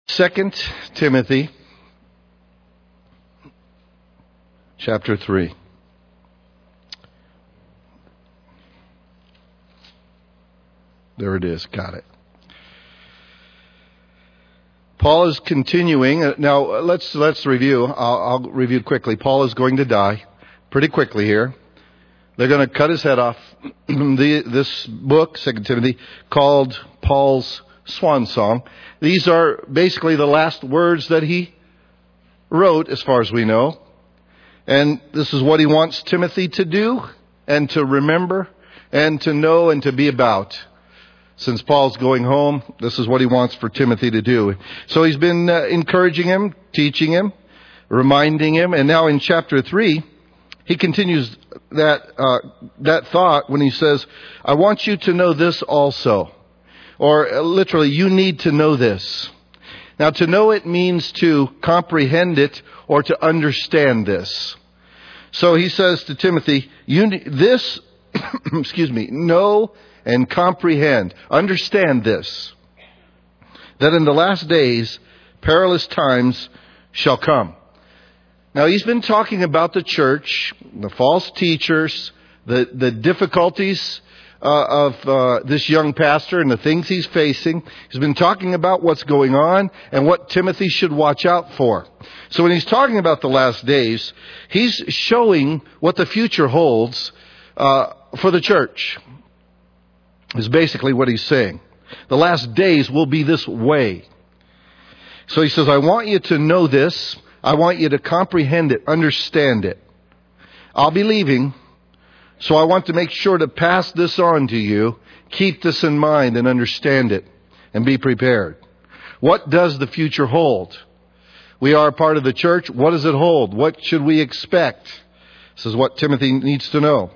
2 Timothy chapter 3. There it is. Got it. Paul is continuing. Now, let's review. I'll review quickly. Paul is going to die pretty quickly here. They're going to cut his head off. This book, 2 Timothy, called Paul's Swan Song. These are basically the last words that he wrote, as far as we know. And this is what he wants Timothy to do and to remember and to know and to be about. Since Paul's going home, this is what he wants for Timothy to do. So he's been encouraging him, teaching him, reminding him. And now in chapter 3, he continues that thought when he says, I want you to know this also. Or literally, you need to know this. Now, to know it means to comprehend it or to understand this. So he says to Timothy, know and comprehend, understand this, that in the last days, perilous times shall come. Now, he's been talking about the church, the false teachers, the difficulties of this young pastor and the things he's facing. He's been talking about what's going on and what Timothy should watch out for. So when he's talking about the last days, he's showing what the future holds for the church. Is basically what he's saying. The last days will be this way. So he says, I want you to know this. I want you to comprehend it, understand it. I'll be leaving, so I want to make sure to pass this on to you. Keep this in mind and understand it and be prepared. What does the future hold? We are a part of the church. What does it hold? What should we expect? This is what Timothy needs to know.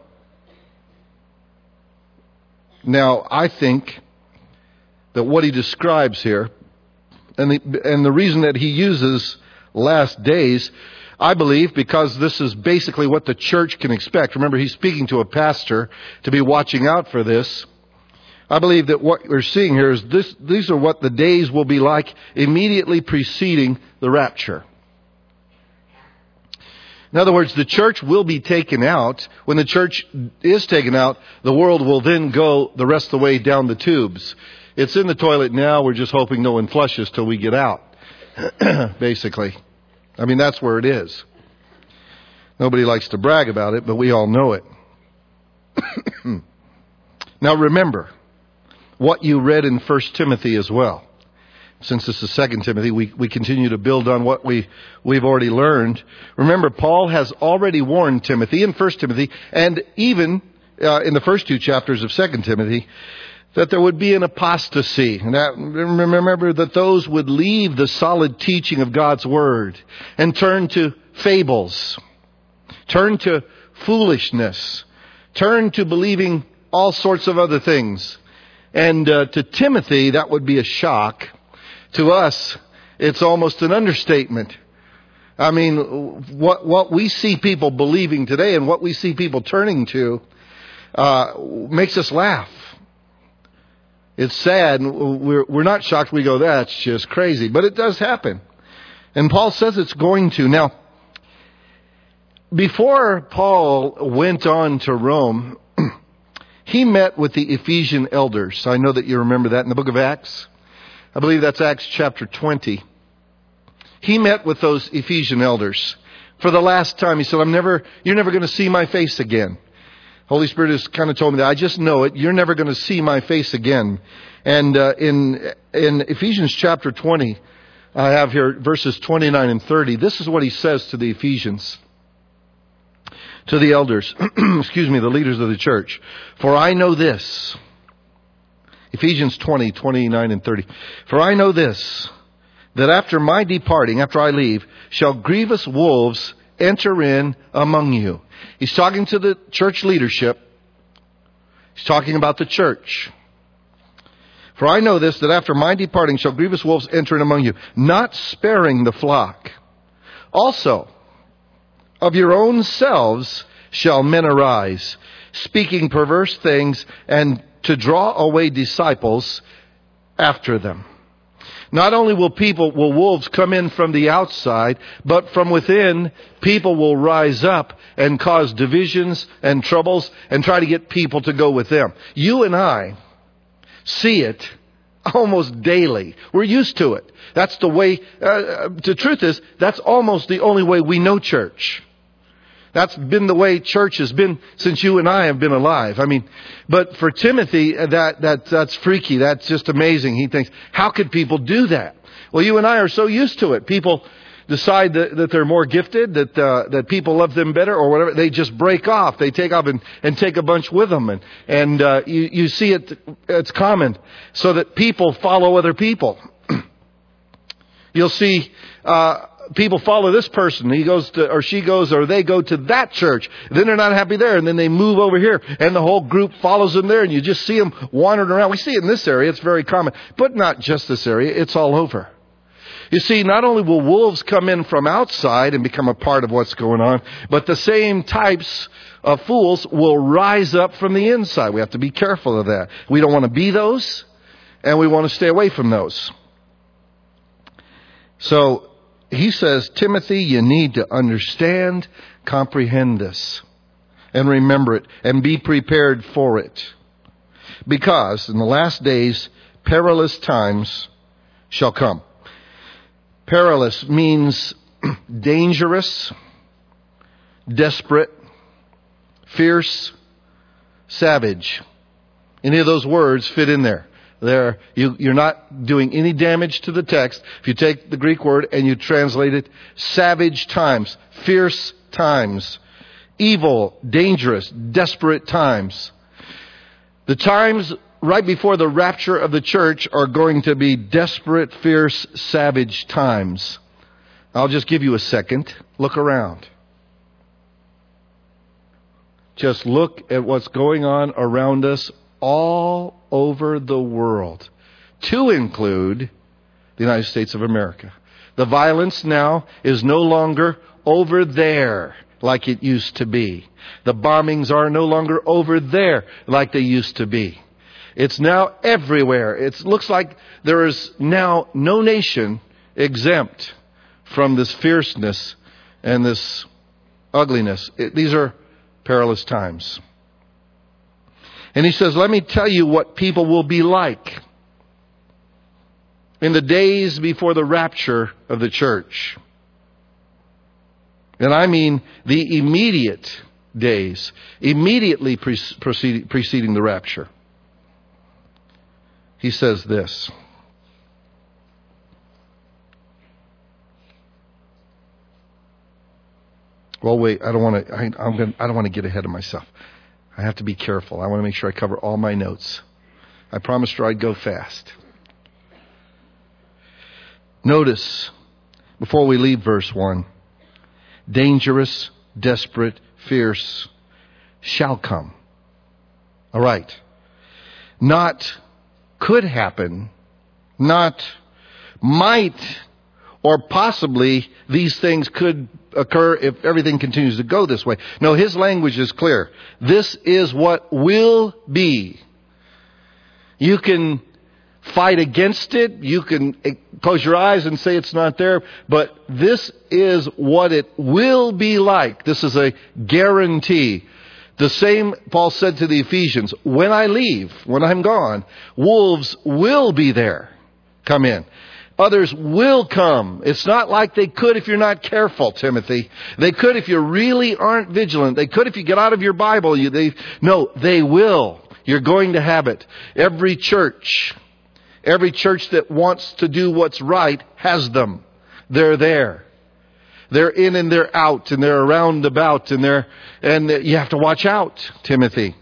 Now, I think that what he describes here, and the reason that he uses last days, I believe, because this is basically what the church can expect. Remember, he's speaking to a pastor to be watching out for this. I believe that what we're seeing here is these are what the days will be like immediately preceding the rapture. In other words, the church will be taken out. When the church is taken out, the world will then go the rest of the way down the tubes. It's in the toilet now. We're just hoping no one flushes till we get out. Basically. I mean, that's where it is. Nobody likes to brag about it, but we all know it. Now remember what you read in 1 Timothy as well. Since this is 2 Timothy, we continue to build on what we've already learned. Remember, Paul has already warned Timothy in 1 Timothy, and even in the first two chapters of 2 Timothy, that there would be an apostasy. And remember that those would leave the solid teaching of God's Word and turn to fables, turn to foolishness, turn to believing all sorts of other things. And to Timothy, that would be a shock. To us, it's almost an understatement. I mean, what we see people believing today and what we see people turning to makes us laugh. It's sad. We're not shocked. We go, that's just crazy. But it does happen. And Paul says it's going to. Now, before Paul went on to Rome, he met with the Ephesian elders. I know that you remember that in the book of Acts. I believe that's Acts chapter 20. He met with those Ephesian elders for the last time. He said, you're never going to see my face again. Holy Spirit has kind of told me that. I just know it. You're never going to see my face again. And in Ephesians chapter 20, I have here verses 29 and 30. This is what he says to the Ephesians, to the elders, the leaders of the church. For I know this. Ephesians 20, 29 and 30. For I know this, that after my departing, after I leave, shall grievous wolves enter in among you. He's talking to the church leadership. He's talking about the church. For I know this, that after my departing shall grievous wolves enter in among you, not sparing the flock. Also, of your own selves shall men arise, speaking perverse things, and to draw away disciples after them. Not only will wolves come in from the outside, but from within, people will rise up and cause divisions and troubles and try to get people to go with them. You and I see it almost daily. We're used to it. That's the way, the truth is, that's almost the only way we know church. That's been the way church has been since you and I have been alive. I mean, but for Timothy, that's freaky. That's just amazing. He thinks, how could people do that? Well, you and I are so used to it. People decide that they're more gifted, that people love them better or whatever. They just break off. They take off and take a bunch with them. And you see it's common so that people follow other people. You'll see, people follow this person. He goes to, or she goes, or they go to that church. Then they're not happy there. And then they move over here. And the whole group follows them there. And you just see them wandering around. We see it in this area. It's very common. But not just this area. It's all over. You see, not only will wolves come in from outside and become a part of what's going on, but the same types of fools will rise up from the inside. We have to be careful of that. We don't want to be those. And we want to stay away from those. So, he says, Timothy, you need to understand, comprehend this, and remember it, and be prepared for it. Because in the last days, perilous times shall come. Perilous means dangerous, desperate, fierce, savage. Any of those words fit in there. You're not doing any damage to the text. If you take the Greek word and you translate it, savage times, fierce times, evil, dangerous, desperate times. The times right before the rapture of the church are going to be desperate, fierce, savage times. I'll just give you a second. Look around. Just look at what's going on around us all over the world, to include the United States of America. The violence now is no longer over there like it used to be. The bombings are no longer over there like they used to be. It's now everywhere. It looks like there is now no nation exempt from this fierceness and this ugliness. These are perilous times. And he says, let me tell you what people will be like in the days before the rapture of the church. And I mean the immediate days, immediately preceding the rapture. He says this. Well, wait, I don't want to get ahead of myself. I have to be careful. I want to make sure I cover all my notes. I promised her I'd go fast. Notice, before we leave verse 1, dangerous, desperate, fierce shall come. All right. Not could happen, not might, or possibly these things could occur if everything continues to go this way. No, his language is clear. This is what will be. You can fight against it. You can close your eyes and say it's not there. But this is what it will be like. This is a guarantee. The same Paul said to the Ephesians, when I leave, when I'm gone, wolves will be there. Come in. Others will come. It's not like they could if you're not careful, Timothy. They could if you really aren't vigilant. They could if you get out of your Bible. No, they will. You're going to have it. Every church that wants to do what's right has them. They're there. They're in and they're out and they're around about and you have to watch out, Timothy.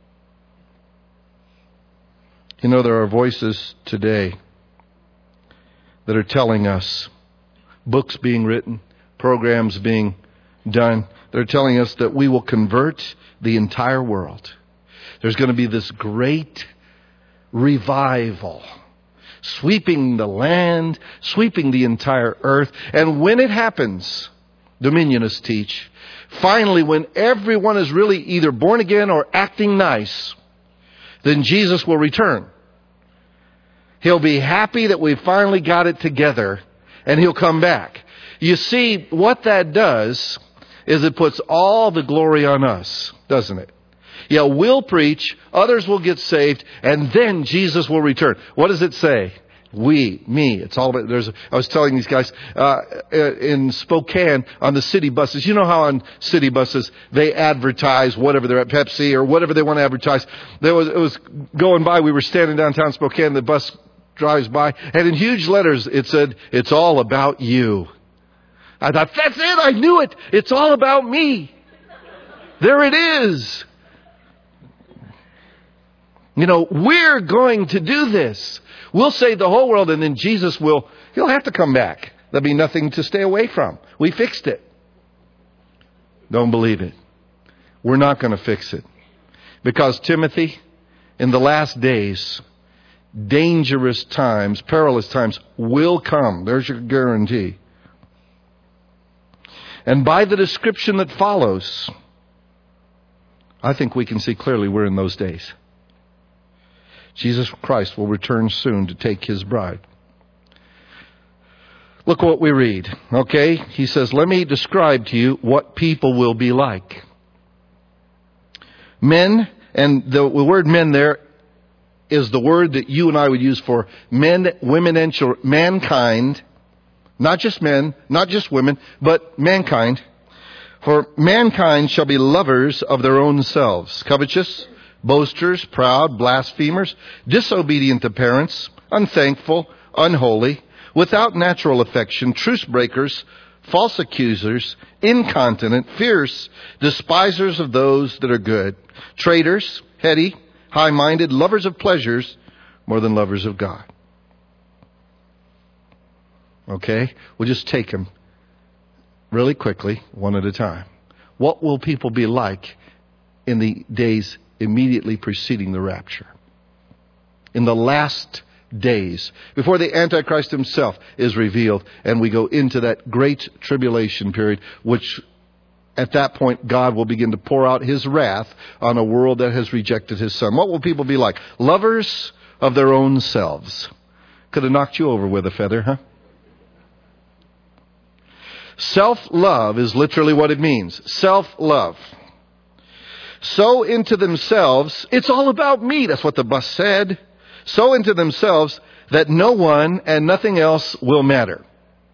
You know, there are voices today that are telling us, books being written, programs being done, they're telling us that we will convert the entire world. There's going to be this great revival, sweeping the land, sweeping the entire earth. And when it happens, Dominionists teach, finally when everyone is really either born again or acting nice, then Jesus will return. He'll be happy that we finally got it together, and He'll come back. You see, what that does is it puts all the glory on us, doesn't it? Yeah, we'll preach, others will get saved, and then Jesus will return. What does it say? Me. It's all about, I was telling these guys, in Spokane on the city buses, you know how on city buses they advertise whatever they're at, Pepsi or whatever they want to advertise. It was going by, we were standing downtown Spokane, the bus drives by, and in huge letters it said, "It's all about you." I thought, that's it, I knew it. It's all about me. There it is. You know, we're going to do this. We'll save the whole world, and then Jesus He'll have to come back. There'll be nothing to stay away from. We fixed it. Don't believe it. We're not going to fix it. Because, Timothy, in the last days, dangerous times, perilous times will come. There's your guarantee. And by the description that follows, I think we can see clearly we're in those days. Jesus Christ will return soon to take His bride. Look what we read, okay? He says, let me describe to you what people will be like. Men, and the word men there is the word that you and I would use for men, women, and children. Mankind, not just men, not just women, but mankind. For mankind shall be lovers of their own selves, covetous, boasters, proud, blasphemers, disobedient to parents, unthankful, unholy, without natural affection, truce breakers, false accusers, incontinent, fierce, despisers of those that are good, traitors, heady, high-minded, lovers of pleasures more than lovers of God. Okay? We'll just take them really quickly, one at a time. What will people be like in the days immediately preceding the rapture? In the last days, before the Antichrist himself is revealed and we go into that great tribulation period, which at that point God will begin to pour out His wrath on a world that has rejected His Son. What will people be like? Lovers of their own selves. Could have knocked you over with a feather, huh? Self-love is literally what it means. Self-love. So into themselves, it's all about me. That's what the bus said. So into themselves that no one and nothing else will matter.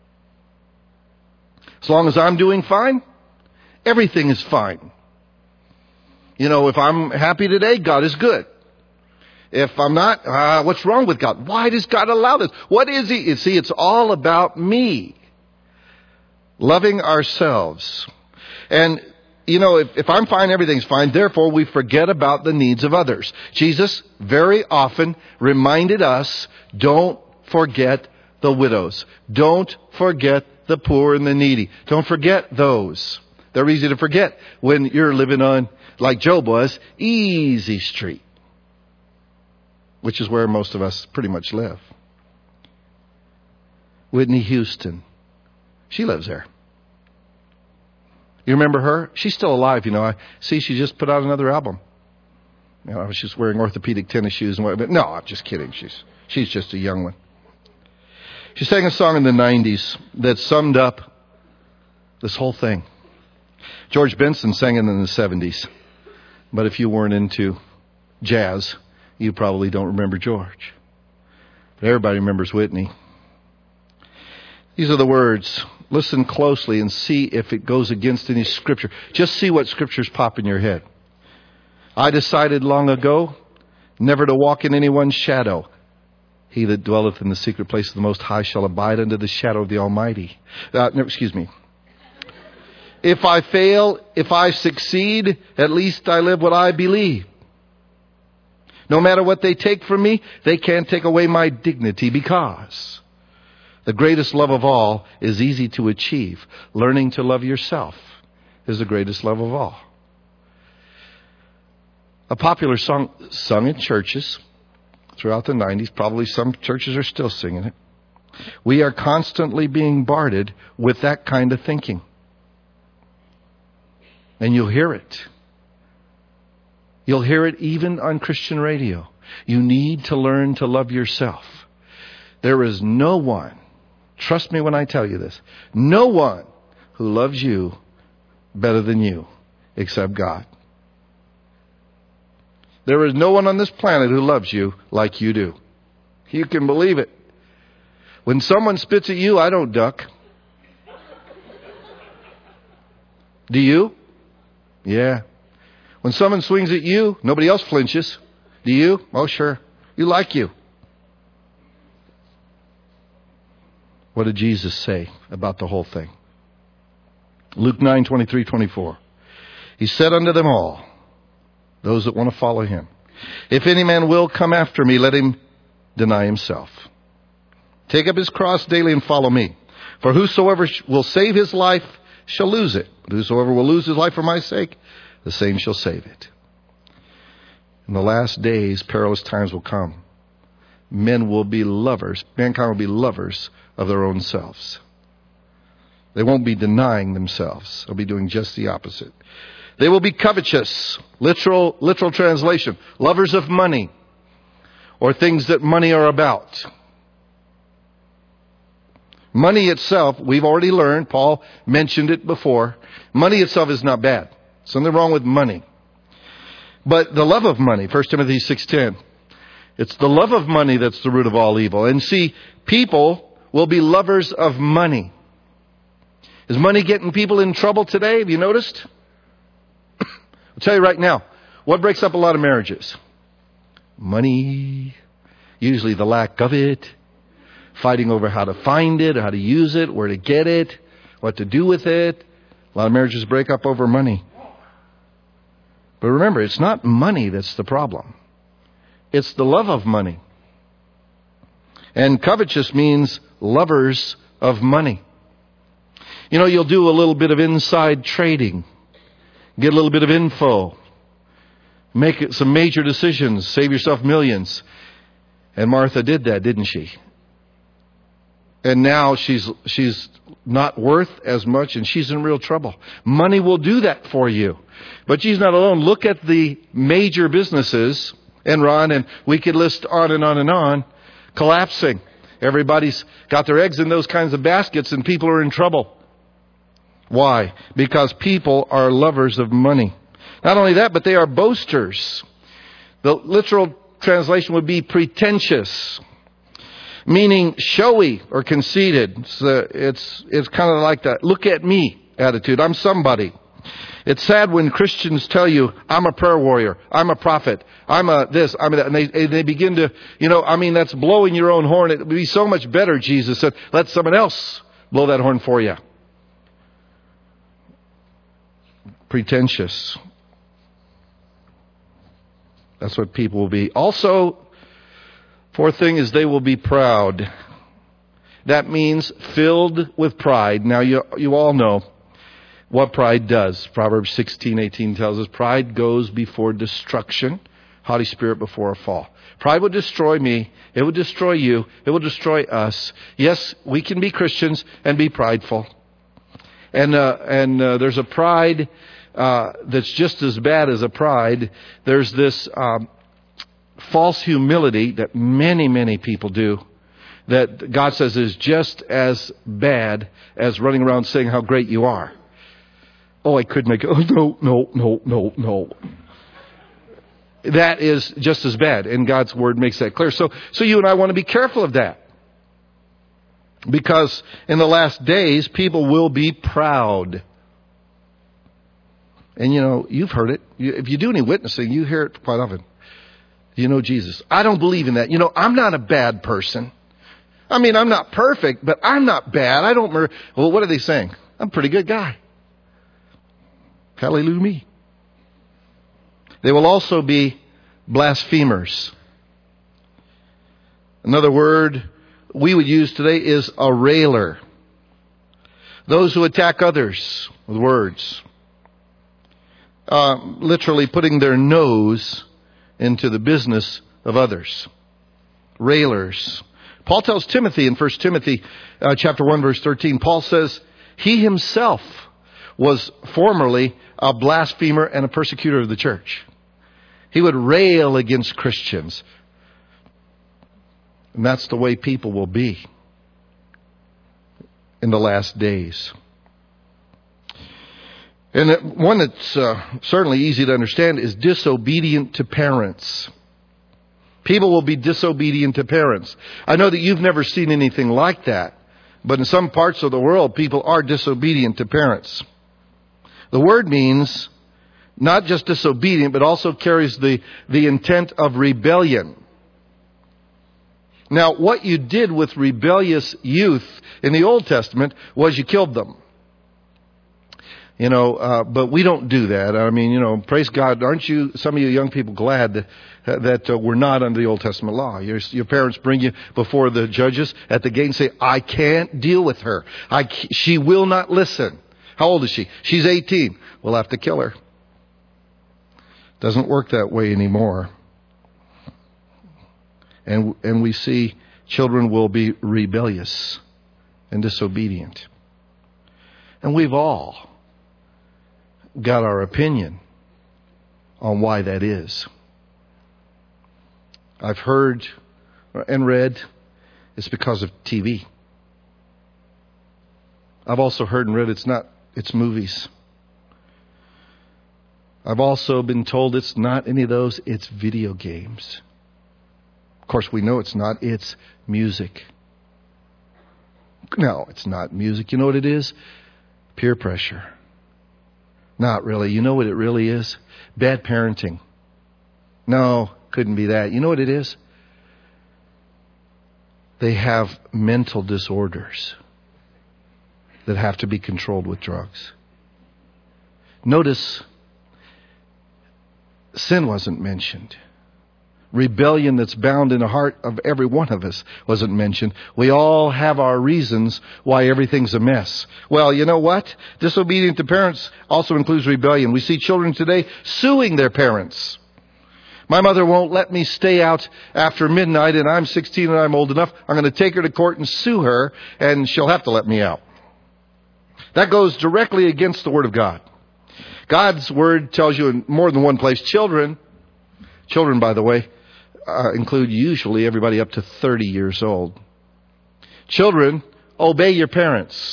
As long as I'm doing fine, everything is fine. You know, if I'm happy today, God is good. If I'm not, what's wrong with God? Why does God allow this? What is He? You see, it's all about me. Loving ourselves. And you know, if I'm fine, everything's fine. Therefore, we forget about the needs of others. Jesus very often reminded us, don't forget the widows. Don't forget the poor and the needy. Don't forget those. They're easy to forget when you're living on, like Job was, easy street. Which is where most of us pretty much live. Whitney Houston. She lives there. You remember her? She's still alive, you know. I see she just put out another album. You know, she's wearing orthopedic tennis shoes and whatnot. No, I'm just kidding. She's just a young one. She sang a song in the 90s that summed up this whole thing. George Benson sang it in the 70s. But if you weren't into jazz, you probably don't remember George. But everybody remembers Whitney. These are the words. Listen closely and see if it goes against any scripture. Just see what scriptures pop in your head. I decided long ago never to walk in anyone's shadow. He that dwelleth in the secret place of the Most High shall abide under the shadow of the Almighty. If I fail, if I succeed, at least I live what I believe. No matter what they take from me, they can't take away my dignity, because the greatest love of all is easy to achieve. Learning to love yourself is the greatest love of all. A popular song sung in churches throughout the 90s. Probably some churches are still singing it. We are constantly being bombarded with that kind of thinking. And you'll hear it. You'll hear it even on Christian radio. You need to learn to love yourself. There is no one, trust me when I tell you this, no one who loves you better than you except God. There is no one on this planet who loves you like you do. You can believe it. When someone spits at you, I don't duck. Do you? Yeah. When someone swings at you, nobody else flinches. Do you? Oh, sure. You like you. What did Jesus say about the whole thing? Luke 9:23-24. He said unto them all, those that want to follow him, if any man will come after me, let him deny himself. Take up his cross daily and follow me. For whosoever will save his life shall lose it. But whosoever will lose his life for my sake, the same shall save it. In the last days, perilous times will come. Men will be lovers. Mankind will be lovers of their own selves. They won't be denying themselves. They'll be doing just the opposite. They will be covetous. Literal translation. Lovers of money. Or things that money are about. Money itself, we've already learned, Paul mentioned it before. Money itself is not bad. Something wrong with money. But the love of money, 1 Timothy 6:10. It's the love of money that's the root of all evil. And see, people will be lovers of money. Is money getting people in trouble today? Have you noticed? I'll tell you right now, what breaks up a lot of marriages? Money. Usually the lack of it. Fighting over how to find it, how to use it, where to get it, what to do with it. A lot of marriages break up over money. But remember, it's not money that's the problem. It's the love of money. And covetous means lovers of money. You know, you'll do a little bit of inside trading. Get a little bit of info. Make some major decisions. Save yourself millions. And Martha did that, didn't she? And now she's not worth as much and she's in real trouble. Money will do that for you. But she's not alone. Look at the major businesses, Enron, and we could list on and on and on, collapsing. Everybody's got their eggs in those kinds of baskets and people are in trouble. Why? Because people are lovers of money. Not only that, but they are boasters. The literal translation would be pretentious, meaning showy or conceited. It's kind of like that look at me attitude. I'm somebody. It's sad when Christians tell you, I'm a prayer warrior, I'm a prophet, I'm a this, I'm a that, and they begin to, that's blowing your own horn. It would be so much better, Jesus said, let someone else blow that horn for you. Pretentious. That's what people will be. Also, fourth thing is they will be proud. That means filled with pride. Now you all know what pride does. Proverbs 16:18 tells us pride goes before destruction, haughty spirit before a fall. Pride will destroy me. It will destroy you. It will destroy us. Yes, we can be Christians and be prideful. And there's a pride that's just as bad as a pride. There's this false humility that many people do that God says is just as bad as running around saying how great you are. Oh, I could make it. Oh, no. That is just as bad. And God's word makes that clear. So you and I want to be careful of that. Because in the last days, people will be proud. And you've heard it. If you do any witnessing, you hear it quite often. You know Jesus. I don't believe in that. I'm not a bad person. I'm not perfect, but I'm not bad. I don't murder. Well, what are they saying? I'm a pretty good guy. Hallelujah me. They will also be blasphemers. Another word we would use today is a railer. Those who attack others with words. Literally putting their nose into the business of others. Railers. Paul tells Timothy in 1 Timothy chapter 1 verse 13, Paul says, he himself was formerly a blasphemer and a persecutor of the church. He would rail against Christians. And that's the way people will be in the last days. And one that's certainly easy to understand is disobedient to parents. People will be disobedient to parents. I know that you've never seen anything like that, but in some parts of the world, people are disobedient to parents. The word means not just disobedient, but also carries the intent of rebellion. Now, what you did with rebellious youth in the Old Testament was you killed them. But we don't do that. I mean, praise God. Aren't you, some of you young people, glad that we're not under the Old Testament law? Your parents bring you before the judges at the gate and say, I can't deal with her. She will not listen. How old is she? She's 18. We'll have to kill her. Doesn't work that way anymore. And we see children will be rebellious and disobedient. And we've all got our opinion on why that is. I've heard and read it's because of TV. I've also heard and read it's movies. I've also been told it's not any of those, it's video games. Of course, we know it's not, it's music. No, it's not music. You know what it is? Peer pressure. Not really. You know what it really is? Bad parenting. No, couldn't be that. You know what it is? They have mental disorders that have to be controlled with drugs. Notice, sin wasn't mentioned. Rebellion that's bound in the heart of every one of us wasn't mentioned. We all have our reasons why everything's a mess. Well, you know what? Disobedience to parents also includes rebellion. We see children today suing their parents. My mother won't let me stay out after midnight, and I'm 16 and I'm old enough. I'm going to take her to court and sue her, and she'll have to let me out. That goes directly against the Word of God. God's Word tells you in more than one place, children, by the way, include usually everybody up to 30 years old. Children, obey your parents.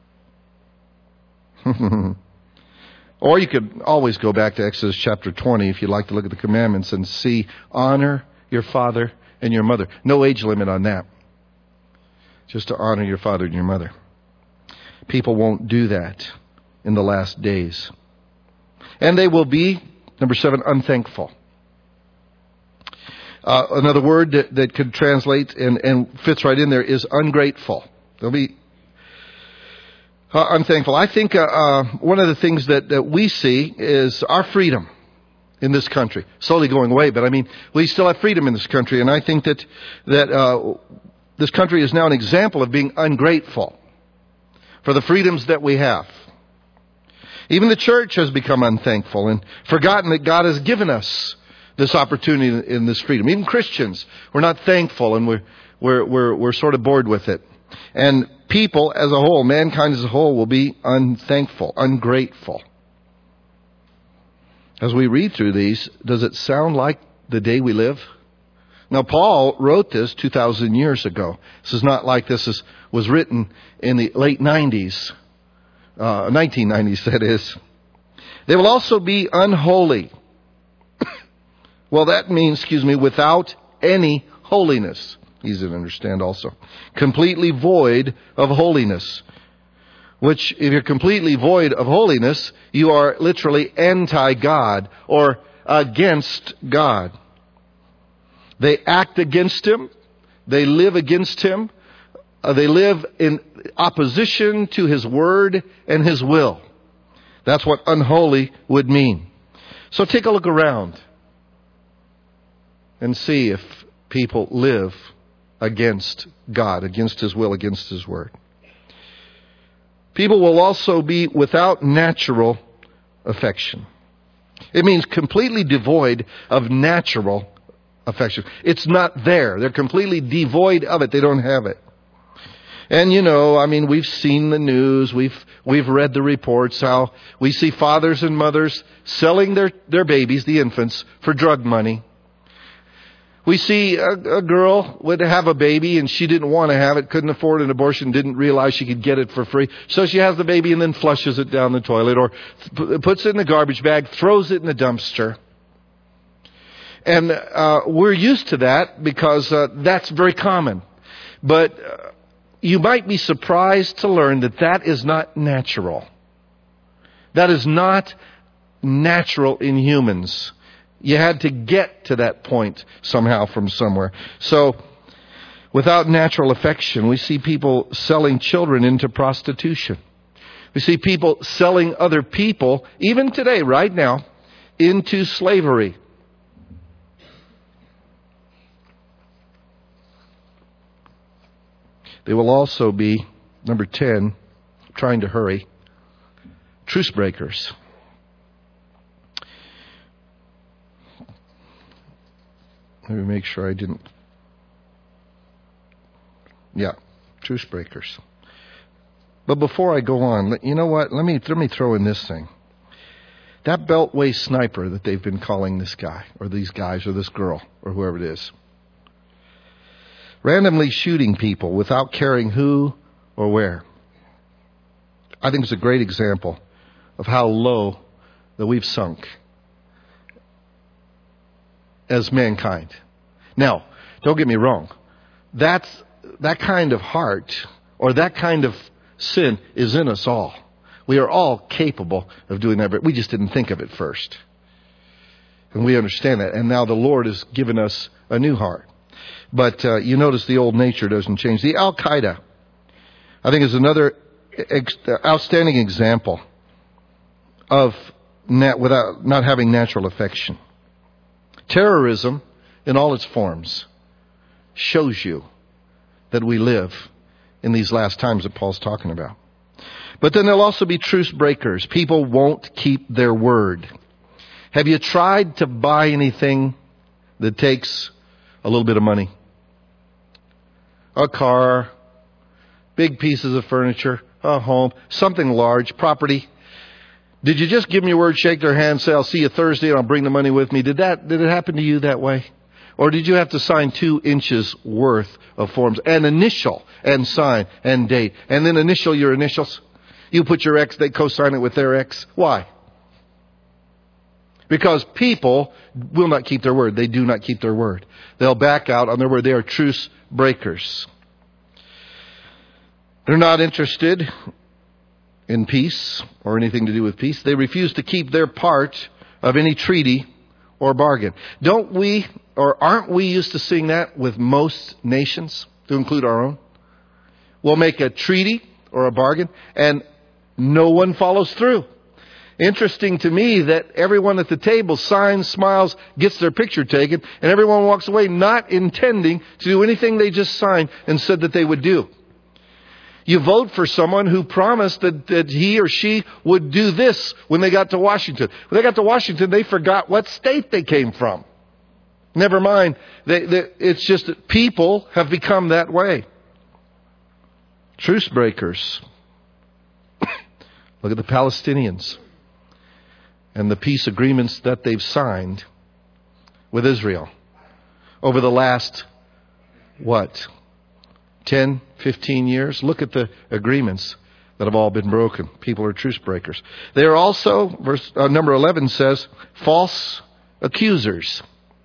Or you could always go back to Exodus chapter 20 if you'd like to look at the commandments and see, honor your father and your mother. No age limit on that. Just to honor your father and your mother. People won't do that in the last days. And they will be, number 7, unthankful. Another word that could translate and fits right in there is ungrateful. They'll be unthankful. I think one of the things that we see is our freedom in this country. Slowly going away, but I mean, we still have freedom in this country. And I think that this country is now an example of being ungrateful for the freedoms that we have. Even the church has become unthankful and forgotten that God has given us this opportunity in this freedom. Even Christians, we're not thankful, and we're sort of bored with it. And people as a whole, mankind as a whole, will be unthankful, ungrateful. As we read through these, does it sound like the day we live? Now, Paul wrote this 2,000 years ago. This is not like this was written in the late 90s, 1990s, that is. They will also be unholy. Well, that means, without any holiness. Easy to understand also. Completely void of holiness. Which, if you're completely void of holiness, you are literally anti-God or against God. They act against Him. They live against Him. They live in opposition to His Word and His will. That's what unholy would mean. So take a look around and see if people live against God, against His will, against His Word. People will also be without natural affection. It means completely devoid of natural affection. It's not there. They're completely devoid of it. They don't have it. And we've seen the news. We've read the reports how we see fathers and mothers selling their babies, the infants, for drug money. We see a girl would have a baby and she didn't want to have it, couldn't afford an abortion, didn't realize she could get it for free. So she has the baby and then flushes it down the toilet or puts it in the garbage bag, throws it in the dumpster. And we're used to that because that's very common. But you might be surprised to learn that that is not natural. That is not natural in humans. You had to get to that point somehow from somewhere. So, without natural affection, we see people selling children into prostitution. We see people selling other people, even today, right now, into slavery. They will also be, number 10, trying to hurry, truce breakers. Let me make sure I didn't. Yeah, truce breakers. But before I go on, you know what? Let me throw in this thing. That Beltway sniper that they've been calling this guy, or these guys, or this girl, or whoever it is, randomly shooting people without caring who or where. I think it's a great example of how low that we've sunk as mankind. Now, don't get me wrong. That kind of heart or that kind of sin is in us all. We are all capable of doing that, but we just didn't think of it first. And we understand that. And now the Lord has given us a new heart. But you notice the old nature doesn't change. The Al-Qaeda, I think, is another outstanding example of without not having natural affection. Terrorism, in all its forms, shows you that we live in these last times that Paul's talking about. But then there'll also be truce breakers. People won't keep their word. Have you tried to buy anything that takes a little bit of money? A car, big pieces of furniture, a home, something large, property. Did you just give them your word, shake their hand, say, I'll see you Thursday and I'll bring the money with me? Did it happen to you that way? Or did you have to sign 2 inches worth of forms and initial and sign and date and then initial your initials? You put your X, they co-sign it with their X. Why? Because people will not keep their word. They do not keep their word. They'll back out on their word. They are truce breakers. They're not interested in peace or anything to do with peace. They refuse to keep their part of any treaty or bargain. Don't we, or aren't we used to seeing that with most nations, to include our own? We'll make a treaty or a bargain and no one follows through. Interesting to me that everyone at the table signs, smiles, gets their picture taken, and everyone walks away not intending to do anything they just signed and said that they would do. You vote for someone who promised that he or she would do this when they got to Washington. When they got to Washington, they forgot what state they came from. Never mind. It's just that people have become that way. Truce breakers. Look at the Palestinians and the peace agreements that they've signed with Israel over the last, 10, 15 years? Look at the agreements that have all been broken. People are truce breakers. They are also, number 11 says, false accusers.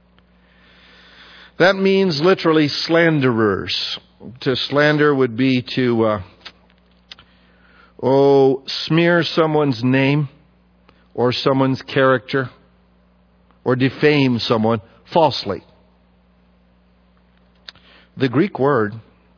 That means literally slanderers. To slander would be to smear someone's name or someone's character or defame someone falsely. The Greek word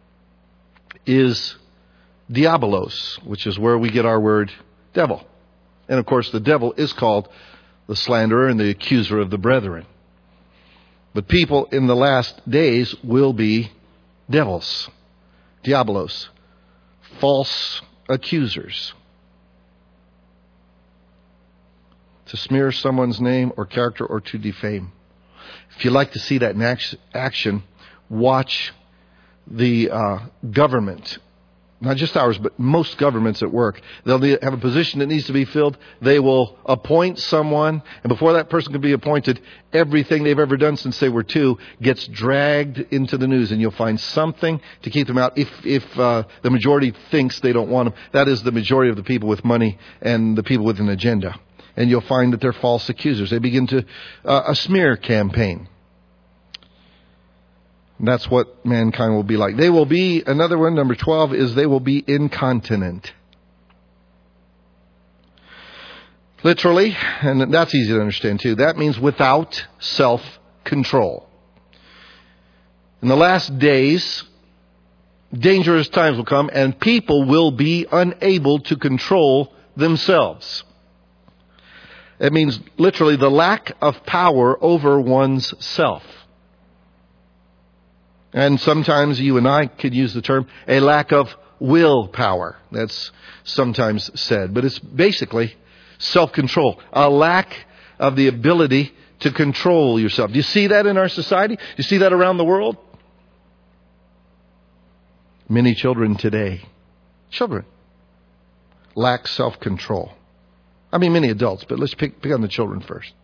is diabolos, which is where we get our word devil. And of course the devil is called the slanderer and the accuser of the brethren. But people in the last days will be devils, diabolos, false accusers. To smear someone's name or character or to defame. If you'd like to see that in action, watch the government not just ours, but most governments at work. They'll have a position that needs to be filled. They will appoint someone, and before that person can be appointed, everything they've ever done since they were 2 gets dragged into the news, and you'll find something to keep them out. If the majority thinks they don't want them, that is the majority of the people with money and the people with an agenda. And you'll find that they're false accusers. They begin to a smear campaign. That's what mankind will be like. They will be, another one, number 12, is they will be incontinent. Literally, and that's easy to understand too, that means without self-control. In the last days, dangerous times will come and people will be unable to control themselves. It means literally the lack of power over one's self. And sometimes you and I could use the term a lack of willpower. That's sometimes said. But it's basically self-control. A lack of the ability to control yourself. Do you see that in our society? Do you see that around the world? Many children today, lack self-control. I mean many adults, but let's pick on the children first.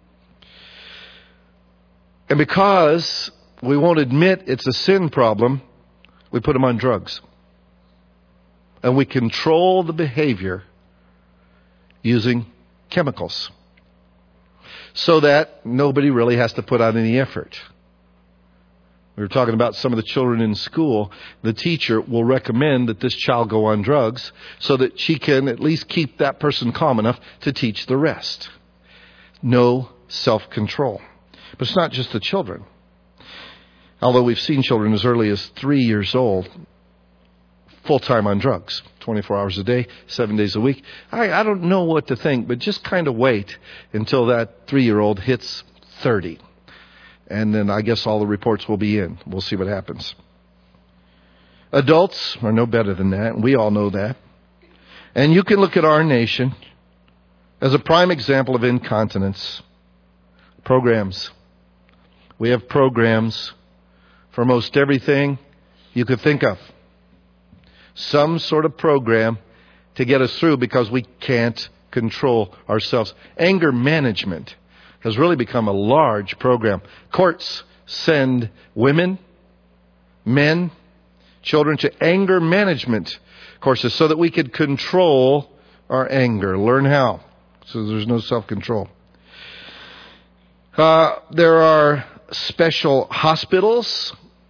And because we won't admit it's a sin problem, we put them on drugs. And we control the behavior using chemicals so that nobody really has to put out any effort. We were talking about some of the children in school. The teacher will recommend that this child go on drugs so that she can at least keep that person calm enough to teach the rest. No self-control. But it's not just the children. Although we've seen children as early as 3 years old, full-time on drugs, 24 hours a day, 7 days a week. I don't know what to think, but just kind of wait until that 3-year-old hits 30. And then I guess all the reports will be in. We'll see what happens. Adults are no better than that. We all know that. And you can look at our nation as a prime example of incontinence. Programs. We have programs for most everything you could think of. Some sort of program to get us through because we can't control ourselves. Anger management has really become a large program. Courts send women, men, children to anger management courses so that we could control our anger. Learn how. So there's no self-control. There are special hospitals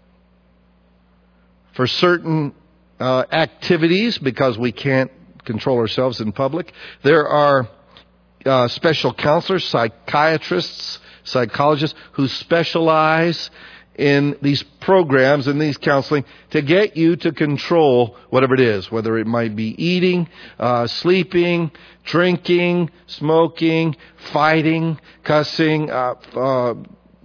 for certain activities because we can't control ourselves in public. There are special counselors, psychiatrists, psychologists who specialize in these programs and these counseling to get you to control whatever it is, whether it might be eating, sleeping, drinking, smoking, fighting, cussing. The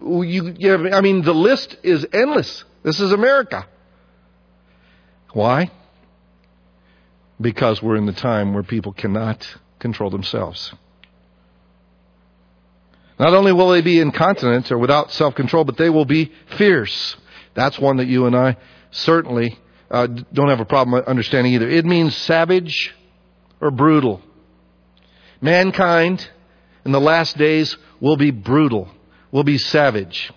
list is endless. This is America. Why? Because we're in the time where people cannot control themselves. Not only will they be incontinent or without self-control, but they will be fierce. That's one that you and I certainly don't have a problem understanding either. It means savage or brutal. Mankind in the last days will be brutal, will be savage.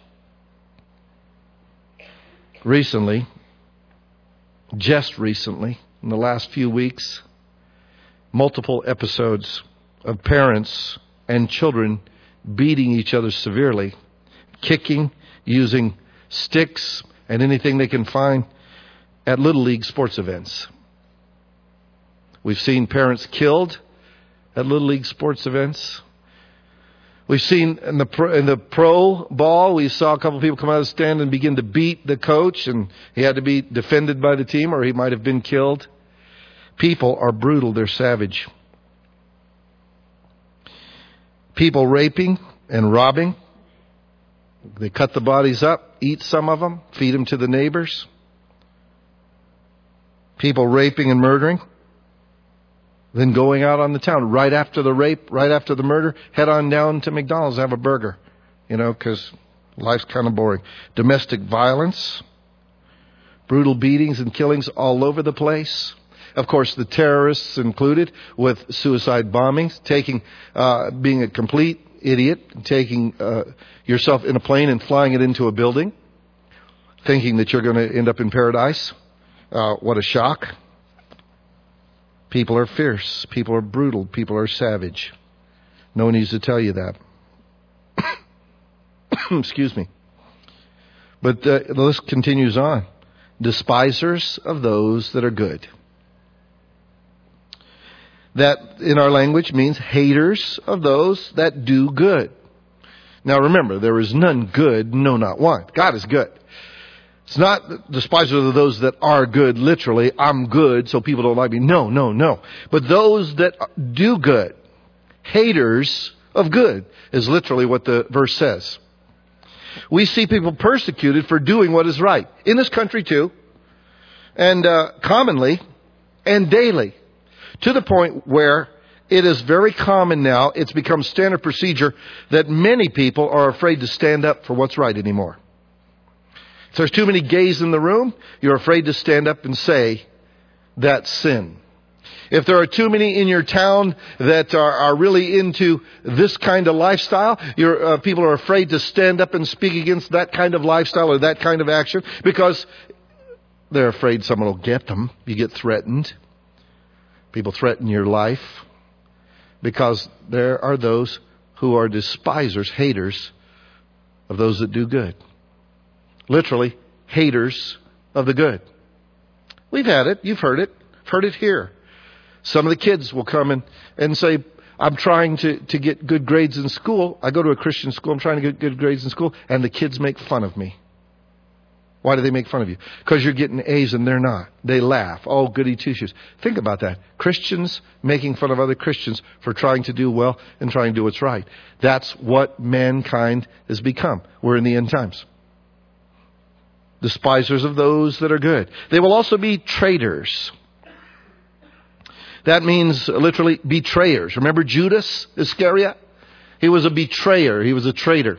Just recently, in the last few weeks, multiple episodes of parents and children beating each other severely, kicking, using sticks and anything they can find at Little League sports events. We've seen parents killed at Little League sports events. We've seen in the pro ball, we saw a couple of people come out of the stand and begin to beat the coach, and he had to be defended by the team or he might have been killed. People are brutal. They're savage. People raping and robbing. They cut the bodies up, eat some of them, feed them to the neighbors. People raping and murdering. Then going out on the town right after the rape, right after the murder, head on down to McDonald's, have a burger, because life's kind of boring. Domestic violence, brutal beatings and killings all over the place. Of course, the terrorists included with suicide bombings, being a complete idiot, taking yourself in a plane and flying it into a building, thinking that you're going to end up in paradise. What a shock. People are fierce. People are brutal. People are savage. No one needs to tell you that. Excuse me. But the list continues on. Despisers of those that are good. That, in our language, means haters of those that do good. Now remember, there is none good, no, not one. God is good. It's not despisers of those that are good, literally, I'm good, so people don't like me. No, no, no. But those that do good. Haters of good is literally what the verse says. We see people persecuted for doing what is right. In this country too. And commonly and daily. To the point where it is very common now, it's become standard procedure that many people are afraid to stand up for what's right anymore. If there's too many gays in the room, you're afraid to stand up and say, that's sin. If there are too many in your town that are really into this kind of lifestyle, people are afraid to stand up and speak against that kind of lifestyle or that kind of action because they're afraid someone will get them. You get threatened. People threaten your life because there are those who are despisers, haters of those that do good. Literally, haters of the good. We've had it. You've heard it. Heard it here. Some of the kids will come and say, I'm trying to get good grades in school. I go to a Christian school. I'm trying to get good grades in school. And the kids make fun of me. Why do they make fun of you? Because you're getting A's and they're not. They laugh. Oh, goody two-shoes. Think about that. Christians making fun of other Christians for trying to do well and trying to do what's right. That's what mankind has become. We're in the end times. Despisers of those that are good. They will also be traitors. That means literally betrayers. Remember Judas Iscariot? He was a betrayer. He was a traitor.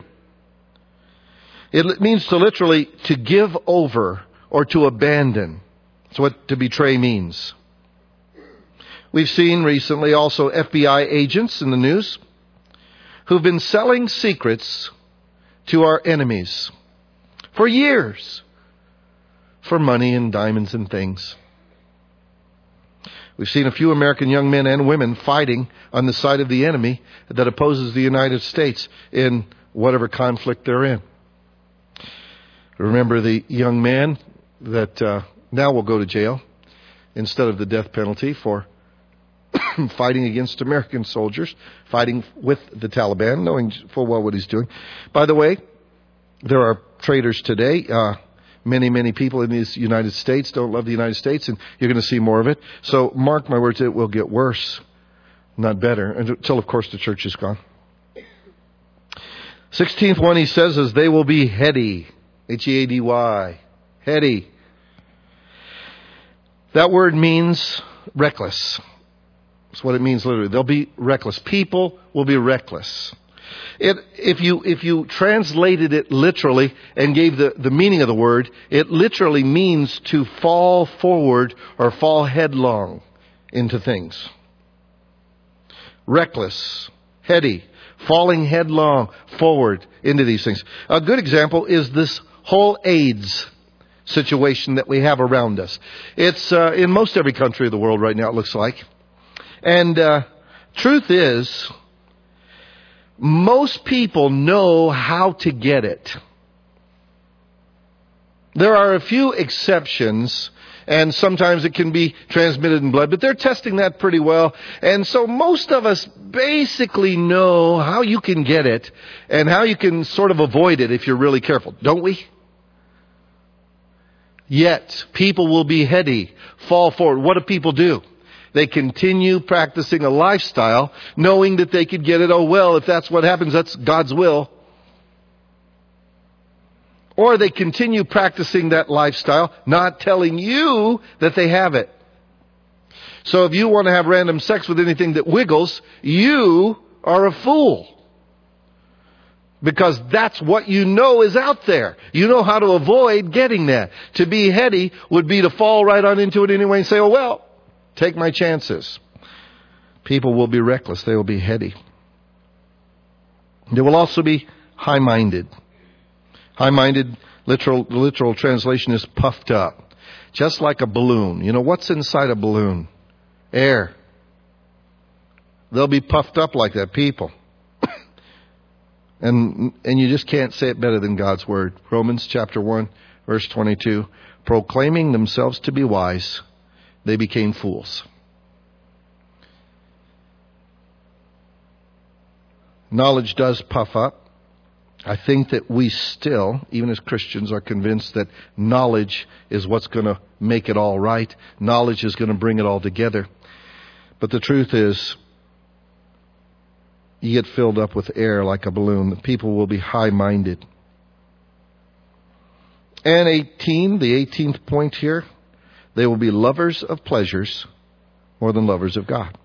It means to literally to give over or to abandon. That's what to betray means. We've seen recently also FBI agents in the news who've been selling secrets to our enemies for years for money and diamonds and things. We've seen a few American young men and women fighting on the side of the enemy that opposes the United States in whatever conflict they're in. Remember the young man that now will go to jail instead of the death penalty for fighting against American soldiers, fighting with the Taliban, knowing full well what he's doing. By the way, there are traitors today. Many people in these United States don't love the United States, and you're going to see more of it. So mark my words, it will get worse, not better, until, of course, the church is gone. 16th one, he says, is they will be heady. H-E-A-D-Y. Heady. That word means reckless. That's what it means literally. They'll be reckless. People will be reckless. If you translated it literally and gave the meaning of the word, it literally means to fall forward or fall headlong into things. Reckless, heady, falling headlong forward into these things. A good example is this whole AIDS situation that we have around us. It's in most every country of the world right now, it looks like. And truth is, most people know how to get it. There are a few exceptions, and sometimes it can be transmitted in blood, but they're testing that pretty well. And so most of us basically know how you can get it and how you can sort of avoid it if you're really careful, don't we? Yet, people will be heady, fall forward. What do people do? They continue practicing a lifestyle, knowing that they could get it. Oh, well, if that's what happens, that's God's will. Or they continue practicing that lifestyle, not telling you that they have it. So if you want to have random sex with anything that wiggles, you are a fool. Because that's what you know is out there. You know how to avoid getting that. To be heady would be to fall right on into it anyway and say, oh, well, take my chances. People will be reckless. They will be heady. They will also be high-minded. High-minded, the literal translation is puffed up. Just like a balloon. You know, what's inside a balloon? Air. They'll be puffed up like that, people. And you just can't say it better than God's Word. Romans chapter 1, verse 22. Proclaiming themselves to be wise, they became fools. Knowledge does puff up. I think that we still, even as Christians, are convinced that knowledge is what's going to make it all right. Knowledge is going to bring it all together. But the truth is, you get filled up with air like a balloon. The people will be high-minded. And the 18th point here, they will be lovers of pleasures more than lovers of God.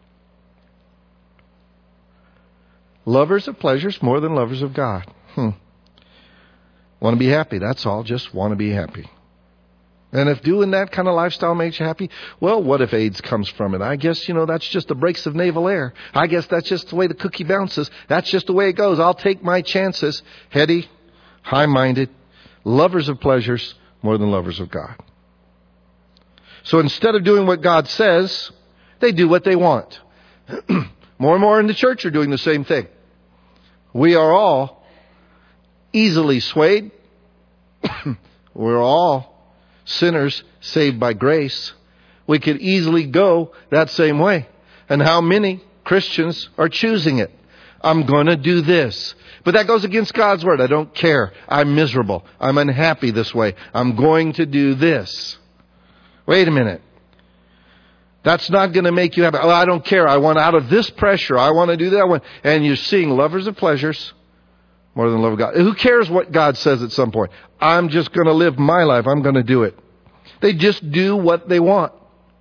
Lovers of pleasures more than lovers of God. Want to be happy, that's all. Just want to be happy. And if doing that kind of lifestyle makes you happy, well, what if AIDS comes from it? I guess, that's just the breaks of naval air. I guess that's just the way the cookie bounces. That's just the way it goes. I'll take my chances. Heady, high-minded, lovers of pleasures more than lovers of God. So instead of doing what God says, they do what they want. More and more in the church are doing the same thing. We are all easily swayed. We're all sinners saved by grace. We could easily go that same way. And how many Christians are choosing it? I'm going to do this. But that goes against God's Word. I don't care. I'm miserable. I'm unhappy this way. I'm going to do this. Wait a minute. That's not going to make you happy. Oh, I don't care. I want out of this pressure. I want to do that one. And you're seeing lovers of pleasures more than love of God. Who cares what God says at some point? I'm just going to live my life. I'm going to do it. They just do what they want.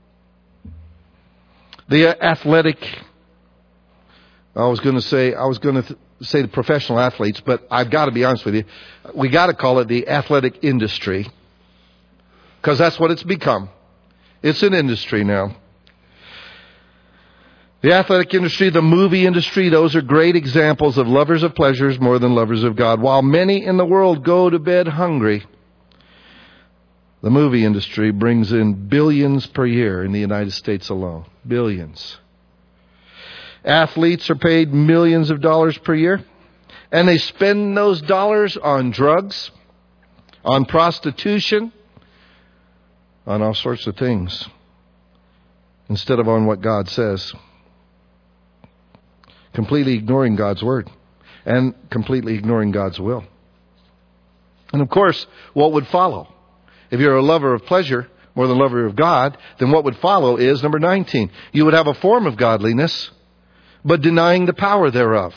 The athletic, I was going to say the professional athletes, but I've got to be honest with you. We got to call it the athletic industry, because that's what it's become. It's an industry now. The athletic industry, the movie industry, those are great examples of lovers of pleasures more than lovers of God. While many in the world go to bed hungry, the movie industry brings in billions per year in the United States alone. Billions. Athletes are paid millions of dollars per year, and they spend those dollars on drugs, on prostitution, on all sorts of things, instead of on what God says. Completely ignoring God's Word and completely ignoring God's will. And of course, what would follow? If you're a lover of pleasure more than a lover of God, then what would follow is, number 19, you would have a form of godliness, but denying the power thereof.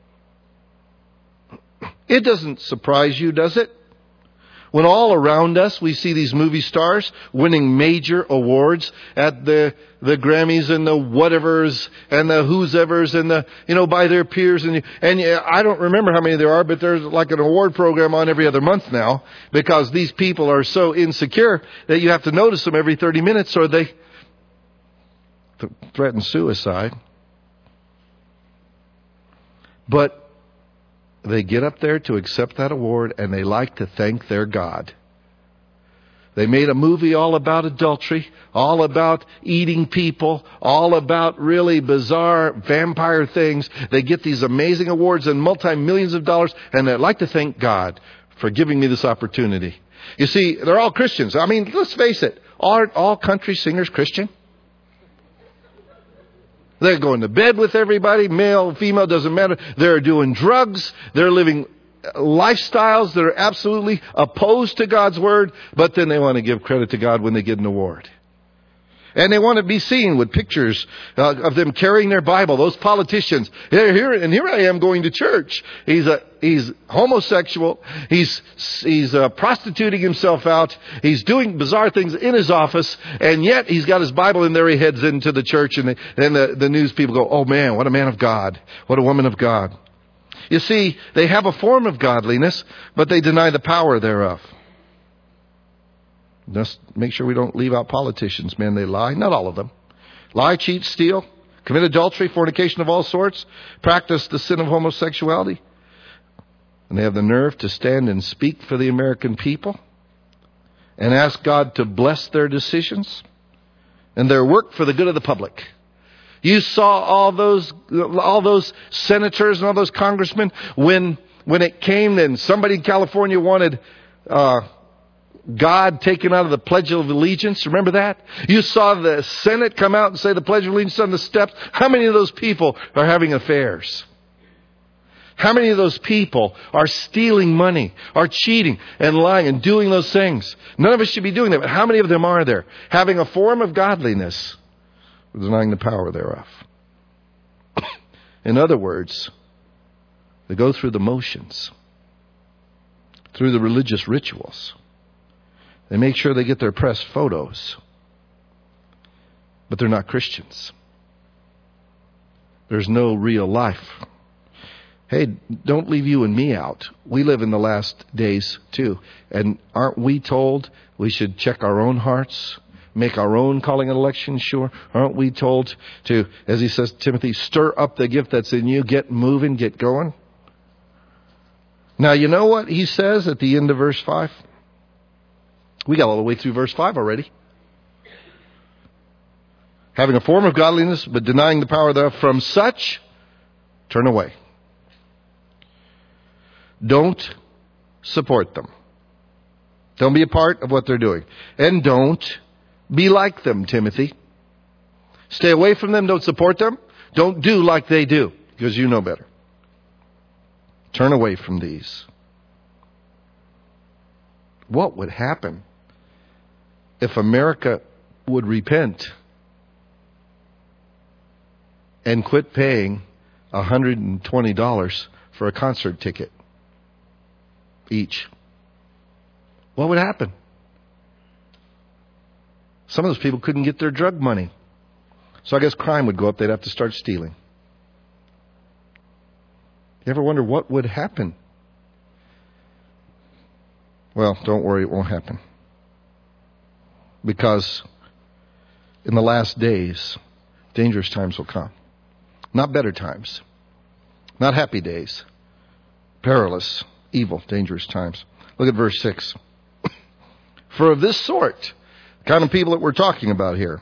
It doesn't surprise you, does it? When all around us we see these movie stars winning major awards at the Grammys and the whatevers and the who's-evers and the, by their peers. And I don't remember how many there are, but there's like an award program on every other month now, because these people are so insecure that you have to notice them every 30 minutes or they threaten suicide. But they get up there to accept that award, and they like to thank their God. They made a movie all about adultery, all about eating people, all about really bizarre vampire things. They get these amazing awards and multi-millions of dollars, and they like to thank God for giving me this opportunity. You see, they're all Christians. I mean, let's face it. Aren't all country singers Christian? They're going to bed with everybody, male, female, doesn't matter. They're doing drugs. They're living lifestyles that are absolutely opposed to God's Word, but then they want to give credit to God when they get an award. And they want to be seen with pictures of them carrying their Bible. Those politicians, here I am going to church. He's homosexual. He's prostituting himself out. He's doing bizarre things in his office, and yet he's got his Bible in there. He heads into the church, and then the news people go, "Oh man, what a man of God! What a woman of God!" You see, they have a form of godliness, but they deny the power thereof. Just make sure we don't leave out politicians, man. They lie. Not all of them. lie, cheat, steal, commit adultery, fornication of all sorts, practice the sin of homosexuality. And they have the nerve to stand and speak for the American people and ask God to bless their decisions and their work for the good of the public. You saw all those senators and all those congressmen when it came and somebody in California wanted God taken out of the Pledge of Allegiance. Remember that? You saw the Senate come out and say the Pledge of Allegiance on the steps. How many of those people are having affairs? How many of those people are stealing money, are cheating and lying and doing those things? None of us should be doing that, but how many of them are there? Having a form of godliness, but denying the power thereof. In other words, they go through the motions, through the religious rituals. They make sure they get their press photos, but they're not Christians. There's no real life. Hey, don't leave you and me out. We live in the last days too. And aren't we told we should check our own hearts, make our own calling and election sure? Aren't we told to, as he says to Timothy, stir up the gift that's in you, get moving, get going? Now, you know what he says at the end of verse 5? We got all the way through verse 5 already. Having a form of godliness, but denying the power thereof, from such, turn away. Don't support them. Don't be a part of what they're doing. And don't be like them, Timothy. Stay away from them. Don't support them. Don't do like they do, because you know better. Turn away from these. What would happen if America would repent and quit paying $120 for a concert ticket each? What would happen? Some of those people couldn't get their drug money. So I guess crime would go up. They'd have to start stealing. You ever wonder what would happen? Well, don't worry, it won't happen. Because in the last days, dangerous times will come. Not better times. Not happy days. Perilous, evil, dangerous times. Look at verse 6. For of this sort, the kind of people that we're talking about here,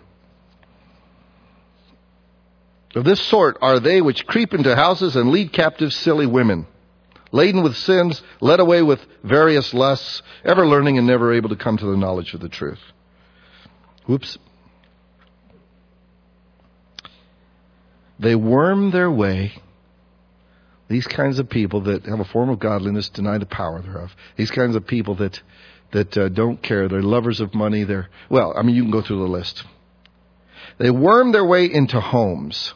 of this sort are they which creep into houses and lead captive silly women, laden with sins, led away with various lusts, ever learning and never able to come to the knowledge of the truth. Whoops. They worm their way. These kinds of people that have a form of godliness, deny the power thereof. These kinds of people that don't care. They're lovers of money. You can go through the list. They worm their way into homes.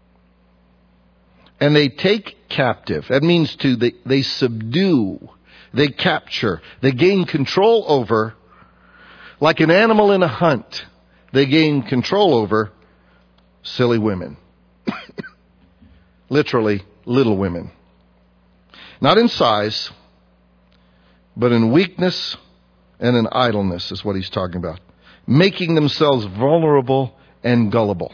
And they take captive. That means they subdue. They capture. They gain control over. Like an animal in a hunt, they gain control over silly women. Literally, little women. Not in size, but in weakness and in idleness is what he's talking about. Making themselves vulnerable and gullible.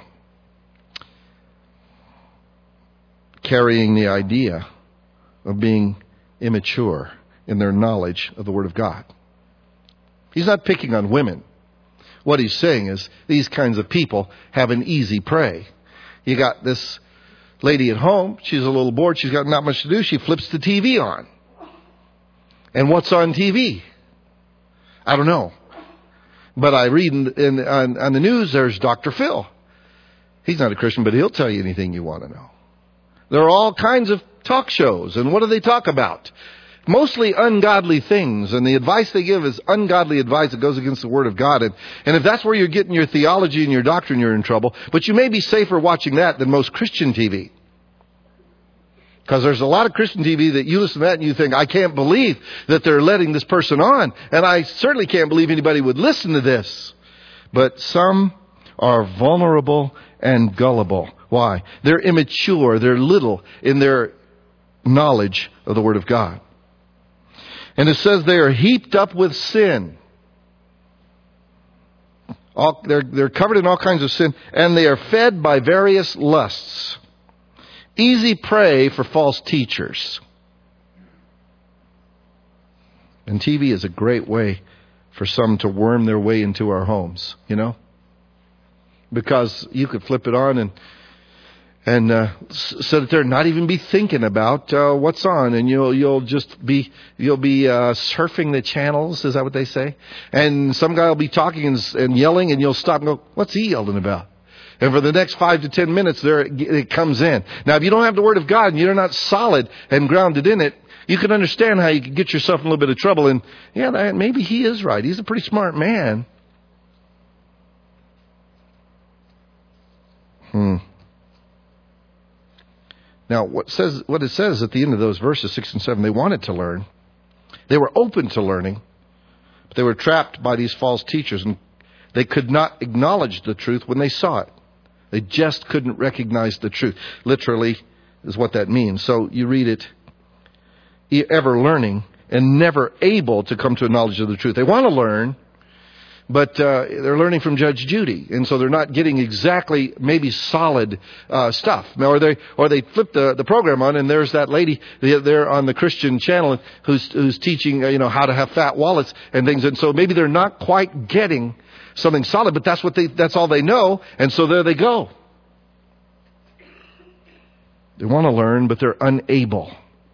Carrying the idea of being immature in their knowledge of the Word of God. He's not picking on women. What he's saying is these kinds of people have an easy prey. You got this lady at home. She's a little bored. She's got not much to do. She flips the TV on. And what's on TV? I don't know. But I read on the news, there's Dr. Phil. He's not a Christian, but he'll tell you anything you want to know. There are all kinds of talk shows. And what do they talk about? Mostly ungodly things. And the advice they give is ungodly advice that goes against the Word of God. And if that's where you're getting your theology and your doctrine, you're in trouble. But you may be safer watching that than most Christian TV. Because there's a lot of Christian TV that you listen to that and you think, I can't believe that they're letting this person on. And I certainly can't believe anybody would listen to this. But some are vulnerable and gullible. Why? They're immature. They're little in their knowledge of the Word of God. And it says they are heaped up with sin. They're covered in all kinds of sin, and they are fed by various lusts. Easy prey for false teachers. And TV is a great way for some to worm their way into our homes, because you could flip it on and so that they're not even be thinking about what's on, and you'll be surfing the channels. Is that what they say? And some guy will be talking and yelling, and you'll stop and go, "What's he yelling about?" And for the next 5 to 10 minutes, there it comes in. Now, if you don't have the Word of God and you're not solid and grounded in it, you can understand how you can get yourself in a little bit of trouble. And maybe he is right. He's a pretty smart man. Now, what it says at the end of those verses 6 and 7, they wanted to learn. They were open to learning, but they were trapped by these false teachers, and they could not acknowledge the truth when they saw it. They just couldn't recognize the truth. Literally is what that means. So you read it, ever learning and never able to come to a knowledge of the truth. They want to learn, but they're learning from Judge Judy, and so they're not getting exactly maybe solid stuff. Or they flip the program on, and there's that lady there on the Christian channel who's teaching how to have fat wallets and things, and so maybe they're not quite getting something solid, but that's all they know, and so there they go. They want to learn, but they're unable.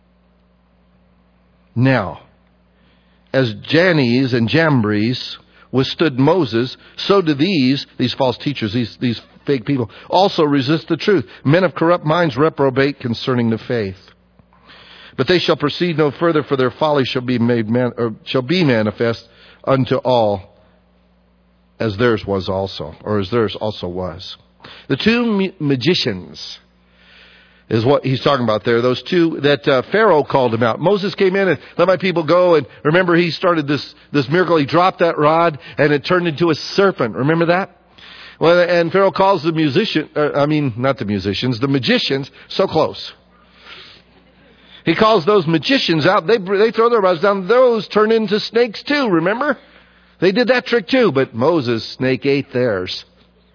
Now, as Jannes and Jambres withstood Moses, so do these false teachers, these fake people, also resist the truth. Men of corrupt minds reprobate concerning the faith. But they shall proceed no further, for their folly shall be manifest unto all, as theirs was also, or as theirs also was. The two magicians is what he's talking about there. Those two that Pharaoh called him out. Moses came in and let my people go. And remember, he started this miracle. He dropped that rod and it turned into a serpent. Remember that? Well, and Pharaoh calls the magicians, so close. He calls those magicians out. They throw their rods down. Those turn into snakes too, remember? They did that trick too, but Moses' snake ate theirs.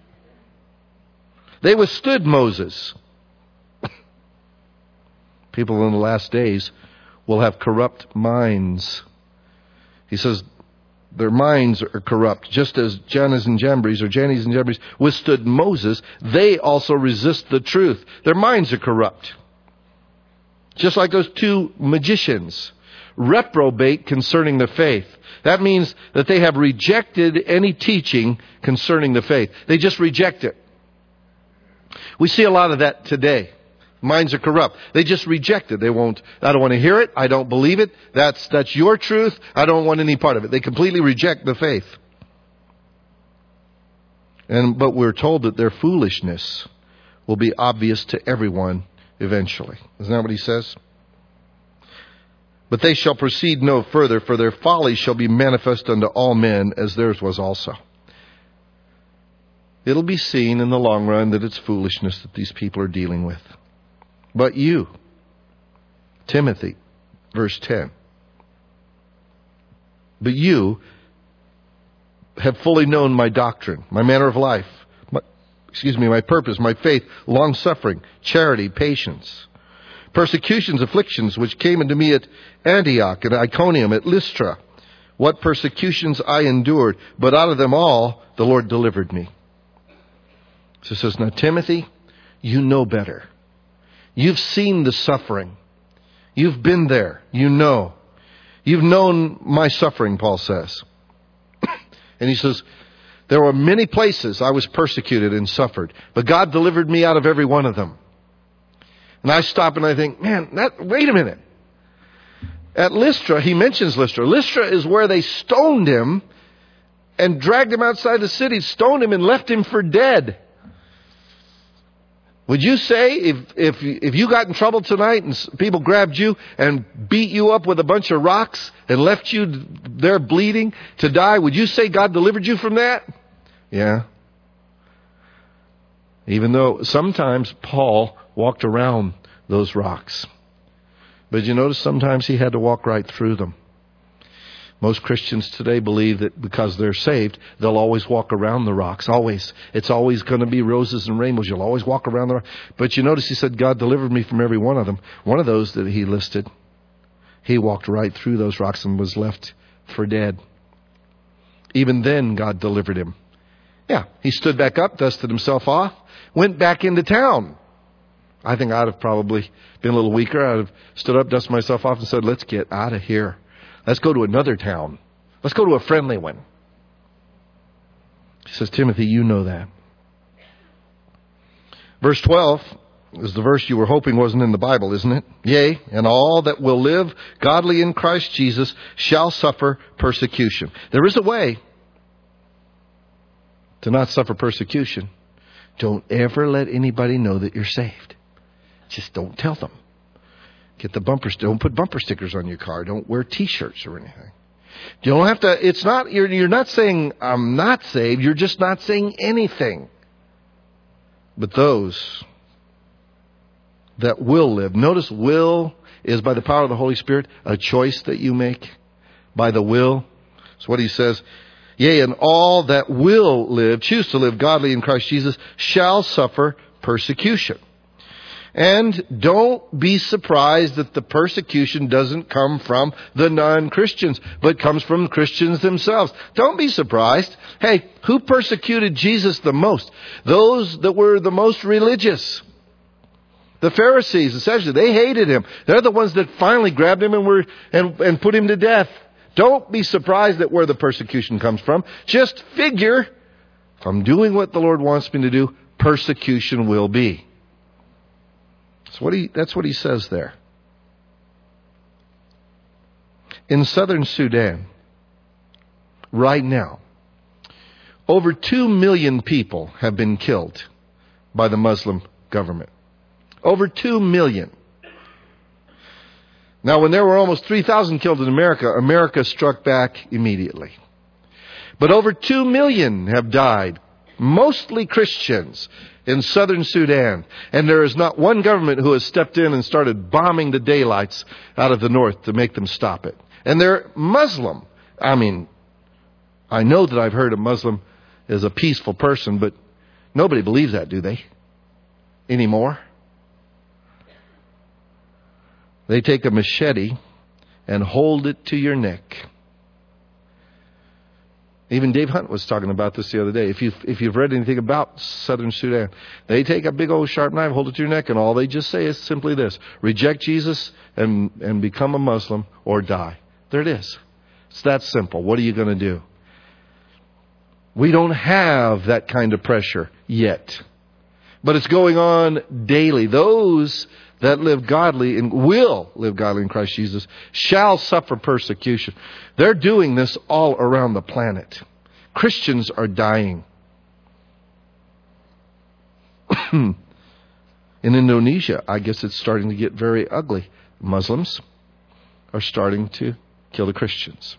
They withstood Moses. People in the last days will have corrupt minds. He says their minds are corrupt. Just as Jannes and Jambres withstood Moses, they also resist the truth. Their minds are corrupt. Just like those two magicians. Reprobate concerning the faith. That means that they have rejected any teaching concerning the faith. They just reject it. We see a lot of that today. Minds are corrupt. They just reject it. I don't want to hear it. I don't believe it. That's your truth. I don't want any part of it. They completely reject the faith. But we're told that their foolishness will be obvious to everyone eventually. Isn't that what he says? But they shall proceed no further, for their folly shall be manifest unto all men, as theirs was also. It'll be seen in the long run that it's foolishness that these people are dealing with. But you, Timothy, verse 10. But you have fully known my doctrine, my manner of life, my purpose, my faith, long-suffering, charity, patience, persecutions, afflictions, which came unto me at Antioch, at Iconium, at Lystra. What persecutions I endured, but out of them all the Lord delivered me. So it says, now Timothy, you know better. You've seen the suffering. You've been there. You know. You've known my suffering, Paul says. And he says, there were many places I was persecuted and suffered, but God delivered me out of every one of them. And I stop and I think, wait a minute. At Lystra, he mentions Lystra. Lystra is where they stoned him and dragged him outside the city, stoned him and left him for dead. Would you say if you got in trouble tonight and people grabbed you and beat you up with a bunch of rocks and left you there bleeding to die, would you say God delivered you from that? Yeah. Even though sometimes Paul walked around those rocks. But you notice sometimes he had to walk right through them. Most Christians today believe that because they're saved, they'll always walk around the rocks. Always. It's always going to be roses and rainbows. You'll always walk around the rocks. But you notice he said, God delivered me from every one of them. One of those that he listed, he walked right through those rocks and was left for dead. Even then, God delivered him. Yeah, he stood back up, dusted himself off, went back into town. I think I'd have probably been a little weaker. I'd have stood up, dusted myself off, and said, let's get out of here. Let's go to another town. Let's go to a friendly one. He says, Timothy, you know that. Verse 12 is the verse you were hoping wasn't in the Bible, isn't it? Yea, and all that will live godly in Christ Jesus shall suffer persecution. There is a way to not suffer persecution. Don't ever let anybody know that you're saved. Just don't tell them. Get the bumpers. Don't put bumper stickers on your car. Don't wear T-shirts or anything. You don't have to. It's not. You're not saying I'm not saved. You're just not saying anything. But those that will live. Notice, will is by the power of the Holy Spirit a choice that you make by the will. That's what he says. Yea, and all that will live, choose to live godly in Christ Jesus, shall suffer persecution. And don't be surprised that the persecution doesn't come from the non-Christians, but comes from Christians themselves. Don't be surprised. Hey, who persecuted Jesus the most? Those that were the most religious. The Pharisees, essentially, they hated him. They're the ones that finally grabbed him and put him to death. Don't be surprised at where the persecution comes from. Just figure, if I'm doing what the Lord wants me to do, persecution will be. That's what he says there. In southern Sudan, right now, over 2 million people have been killed by the Muslim government. Over 2 million. Now, when there were almost 3,000 killed in America, America struck back immediately. But over 2 million have died, mostly Christians, in southern Sudan. And there is not one government who has stepped in and started bombing the daylights out of the north to make them stop it. And they're Muslim. I mean, I know that I've heard a Muslim is a peaceful person, but nobody believes that, do they? Anymore? They take a machete and hold it to your neck. Even Dave Hunt was talking about this the other day. If you've read anything about southern Sudan, they take a big old sharp knife, hold it to your neck, and all they just say is simply this: reject Jesus and become a Muslim or die. There it is. It's that simple. What are you going to do? We don't have that kind of pressure yet. But it's going on daily. Those that live godly and will live godly in Christ Jesus shall suffer persecution. They're doing this all around the planet. Christians are dying. In Indonesia, I guess it's starting to get very ugly. Muslims are starting to kill the Christians.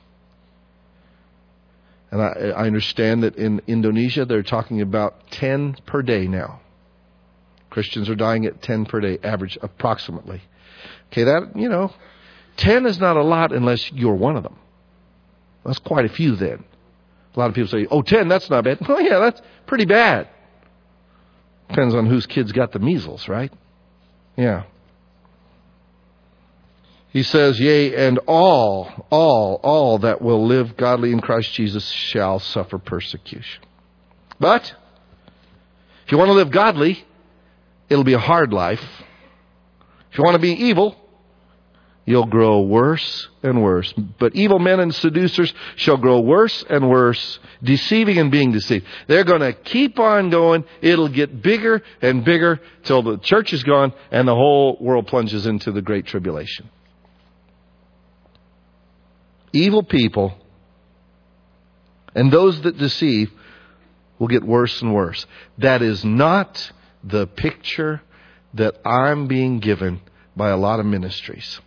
And I understand that in Indonesia, they're talking about 10 per day now. Christians are dying at 10 per day, average approximately. Okay, 10 is not a lot unless you're one of them. That's quite a few then. A lot of people say, 10, that's not bad. Oh yeah, that's pretty bad. Depends on whose kids got the measles, right? Yeah. He says, yea, and all that will live godly in Christ Jesus shall suffer persecution. But if you want to live godly, it'll be a hard life. If you want to be evil, you'll grow worse and worse. But evil men and seducers shall grow worse and worse, deceiving and being deceived. They're going to keep on going. It'll get bigger and bigger till the church is gone and the whole world plunges into the great tribulation. Evil people and those that deceive will get worse and worse. That is not the picture that I'm being given by a lot of ministries.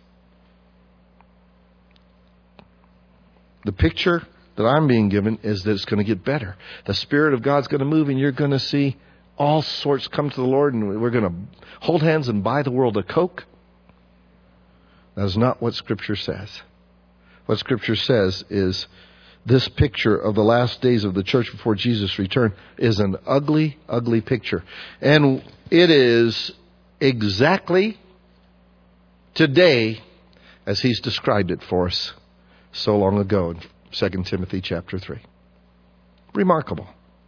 The picture that I'm being given is that it's going to get better. The Spirit of God's going to move and you're going to see all sorts come to the Lord and we're going to hold hands and buy the world a Coke. That is not what Scripture says. What Scripture says is this picture of the last days of the church before Jesus' return is an ugly, ugly picture. And it is exactly today as He's described it for us so long ago in 2 Timothy chapter 3. Remarkable.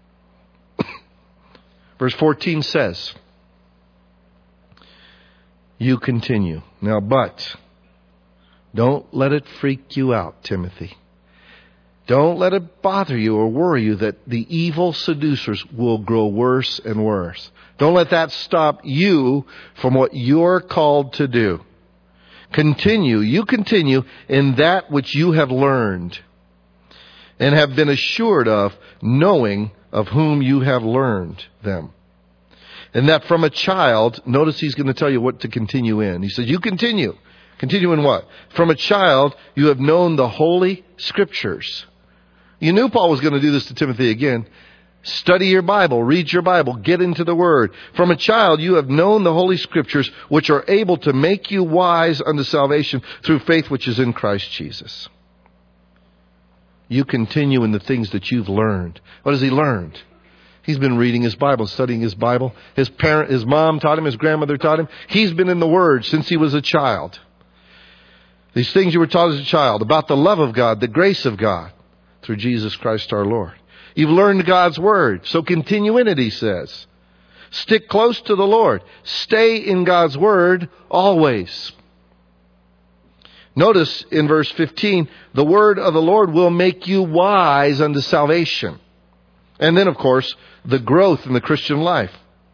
Verse 14 says, you continue. Now, but don't let it freak you out, Timothy. Don't let it bother you or worry you that the evil seducers will grow worse and worse. Don't let that stop you from what you're called to do. You continue in that which you have learned and have been assured of, knowing of whom you have learned them. And that from a child, notice he's going to tell you what to continue in. He says, you continue. Continue in what? From a child, you have known the Holy Scriptures. You knew Paul was going to do this to Timothy again. Study your Bible, read your Bible, get into the Word. From a child, you have known the Holy Scriptures, which are able to make you wise unto salvation through faith which is in Christ Jesus. You continue in the things that you've learned. What has he learned? He's been reading his Bible, studying his Bible. His mom taught him, his grandmother taught him. He's been in the Word since he was a child. These things you were taught as a child about the love of God, the grace of God through Jesus Christ our Lord. You've learned God's Word, so continue in it, he says. Stick close to the Lord. Stay in God's Word always. Notice in verse 15, the word of the Lord will make you wise unto salvation. And then, of course, the growth in the Christian life.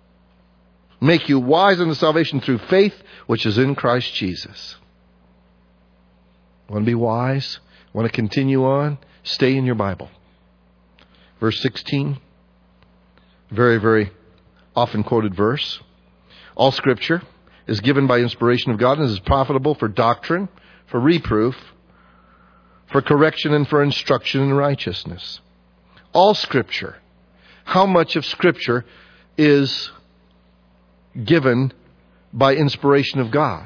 Make you wise unto salvation through faith, which is in Christ Jesus. Want to be wise? Want to continue on? Stay in your Bible. Verse 16, very, very often quoted verse. All Scripture is given by inspiration of God and is profitable for doctrine, for reproof, for correction, and for instruction in righteousness. All Scripture. How much of Scripture is given by inspiration of God?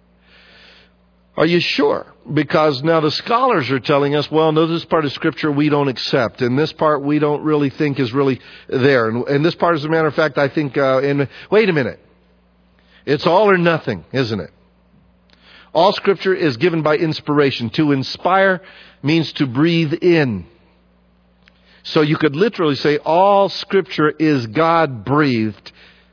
Are you sure? Because now the scholars are telling us, well, no, this part of Scripture we don't accept, and this part we don't really think is really there. And this part, as a matter of fact, I think, wait a minute. It's all or nothing, isn't it? All Scripture is given by inspiration. To inspire means to breathe in. So you could literally say all Scripture is God-breathed.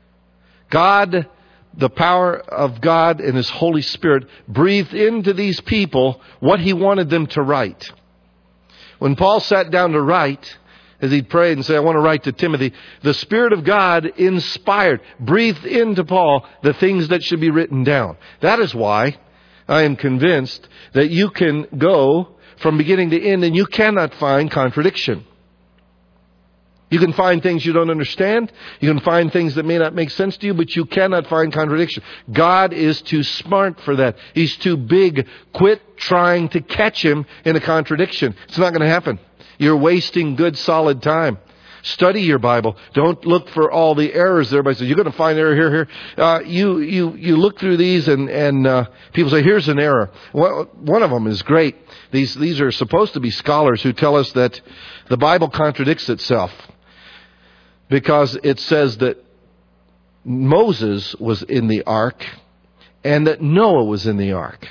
God, the power of God and His Holy Spirit, breathed into these people what He wanted them to write. When Paul sat down to write, as he prayed and said, I want to write to Timothy, the Spirit of God inspired, breathed into Paul the things that should be written down. That is why I am convinced that you can go from beginning to end and you cannot find contradiction. You can find things you don't understand. You can find things that may not make sense to you, but you cannot find contradiction. God is too smart for that. He's too big. Quit trying to catch Him in a contradiction. It's not going to happen. You're wasting good, solid time. Study your Bible. Don't look for all the errors. Everybody says, you're going to find error here. You look through these and people say, here's an error. Well, one of them is great. These are supposed to be scholars who tell us that the Bible contradicts itself because it says that Moses was in the ark and that Noah was in the ark.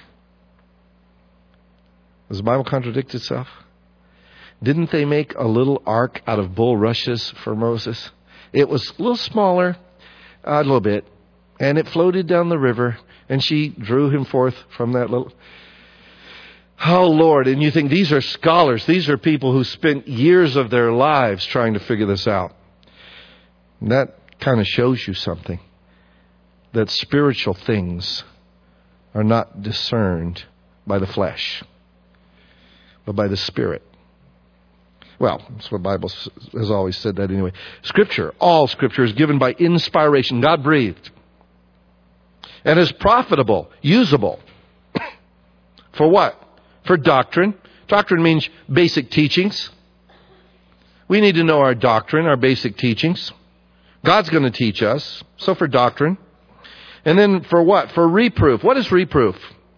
Does the Bible contradict itself? Didn't they make a little ark out of bulrushes for Moses? It was a little smaller, a little bit, and it floated down the river, and she drew him forth from that little... Oh, Lord, and you think these are scholars. These are people who spent years of their lives trying to figure this out. And that kind of shows you something. That spiritual things are not discerned by the flesh, but by the Spirit. Well, that's what the Bible has always said that anyway. Scripture, all Scripture is given by inspiration, God-breathed, and is profitable, usable. For what? For doctrine. Doctrine means basic teachings. We need to know our doctrine, our basic teachings. God's going to teach us. So for doctrine. And then for what? For reproof. What is reproof?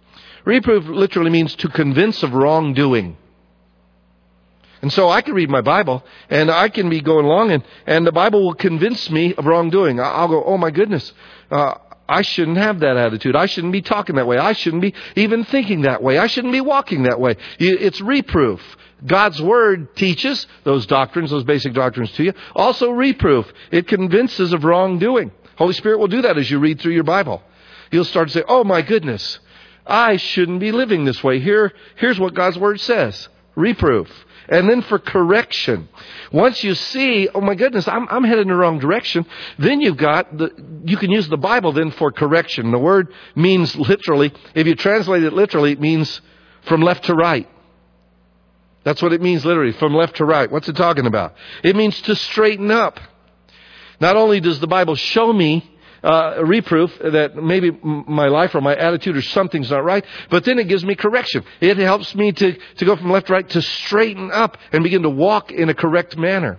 Reproof literally means to convince of wrongdoing. And so I can read my Bible, and I can be going along, and the Bible will convince me of wrongdoing. I'll go, oh my goodness, I shouldn't have that attitude. I shouldn't be talking that way. I shouldn't be even thinking that way. I shouldn't be walking that way. It's reproof. God's Word teaches those doctrines, those basic doctrines to you. Also reproof. It convinces of wrongdoing. Holy Spirit will do that as you read through your Bible. You'll start to say, oh my goodness, I shouldn't be living this way. Here's what God's Word says. Reproof. And then for correction. Once you see, oh my goodness, I'm headed in the wrong direction, then you can use the Bible then for correction. The word means literally, if you translate it literally, it means from left to right. That's what it means literally, from left to right. What's it talking about? It means to straighten up. Not only does the Bible show me reproof that maybe my life or my attitude or something's not right, but then it gives me correction. It helps me to go from left to right, to straighten up and begin to walk in a correct manner.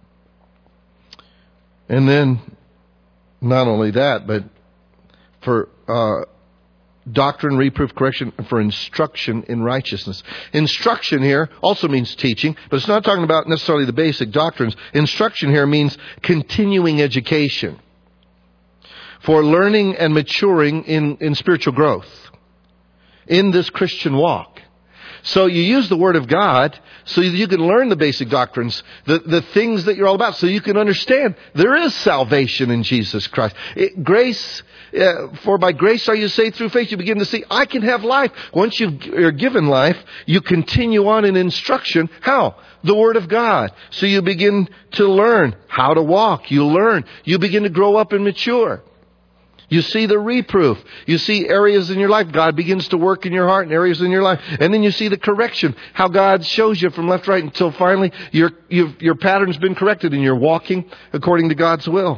And then, not only that, but for doctrine, reproof, correction, for instruction in righteousness. Instruction here also means teaching, but it's not talking about necessarily the basic doctrines. Instruction here means continuing education. For learning and maturing in spiritual growth in this Christian walk. So you use the Word of God so you can learn the basic doctrines, the things that you're all about, so you can understand there is salvation in Jesus Christ. For by grace are you saved through faith. You begin to see, I can have life. Once you're given life, you continue on in instruction. How? The Word of God. So you begin to learn how to walk. You begin to grow up and mature. You see the reproof. You see areas in your life. God begins to work in your heart and areas in your life. And then you see the correction. How God shows you from left to right until finally your pattern's been corrected and you're walking according to God's will.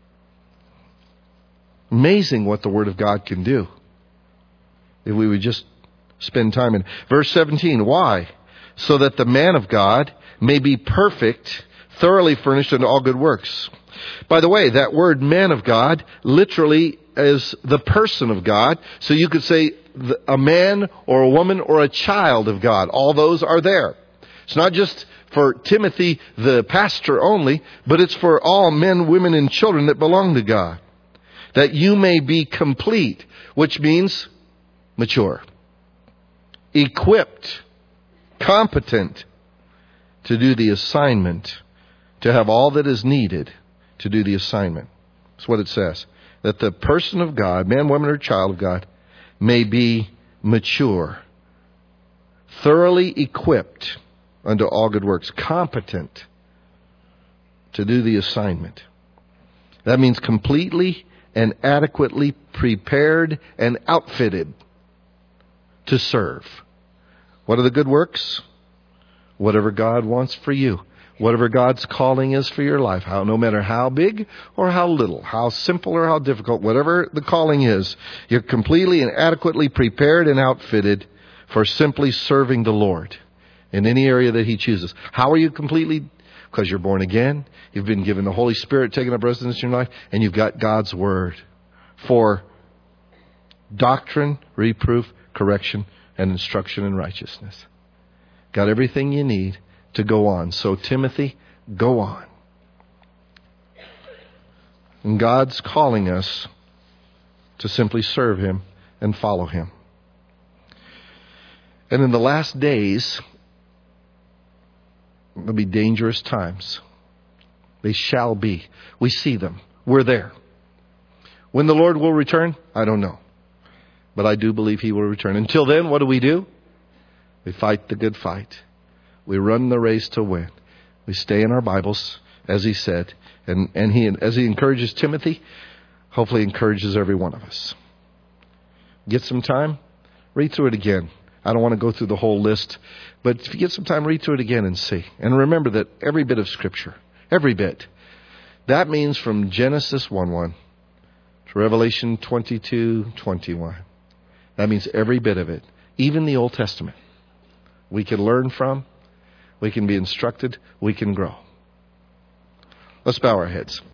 Amazing what the Word of God can do. If we would just spend time in. Verse 17. Why? So that the man of God may be perfect, thoroughly furnished unto all good works. By the way, that word man of God literally is the person of God. So you could say a man or a woman or a child of God. All those are there. It's not just for Timothy, the pastor only, but it's for all men, women, and children that belong to God. That you may be complete, which means mature, equipped, competent to do the assignment, to have all that is needed to do the assignment. That's what it says. That the person of God, man, woman, or child of God, may be mature, thoroughly equipped unto all good works, competent to do the assignment. That means completely and adequately prepared and outfitted to serve. What are the good works? Whatever God wants for you. Whatever God's calling is for your life, no matter how big or how little, how simple or how difficult, whatever the calling is, you're completely and adequately prepared and outfitted for simply serving the Lord in any area that He chooses. How are you completely? Because you're born again, you've been given the Holy Spirit taking up residence in your life, and you've got God's Word for doctrine, reproof, correction, and instruction in righteousness. Got everything you need to go on. So Timothy, go on. And God's calling us to simply serve Him and follow Him. And in the last days, there'll be dangerous times. They shall be. We see them. We're there. When the Lord will return, I don't know. But I do believe He will return. Until then, what do? We fight the good fight. We run the race to win. We stay in our Bibles, as He said. And as He encourages Timothy, hopefully encourages every one of us. Get some time, read through it again. I don't want to go through the whole list, but if you get some time, read through it again and see. And remember that every bit of Scripture, every bit, that means from Genesis 1:1 to Revelation 22:21. That means every bit of it, even the Old Testament. We can learn from. We can be instructed. We can grow. Let's bow our heads.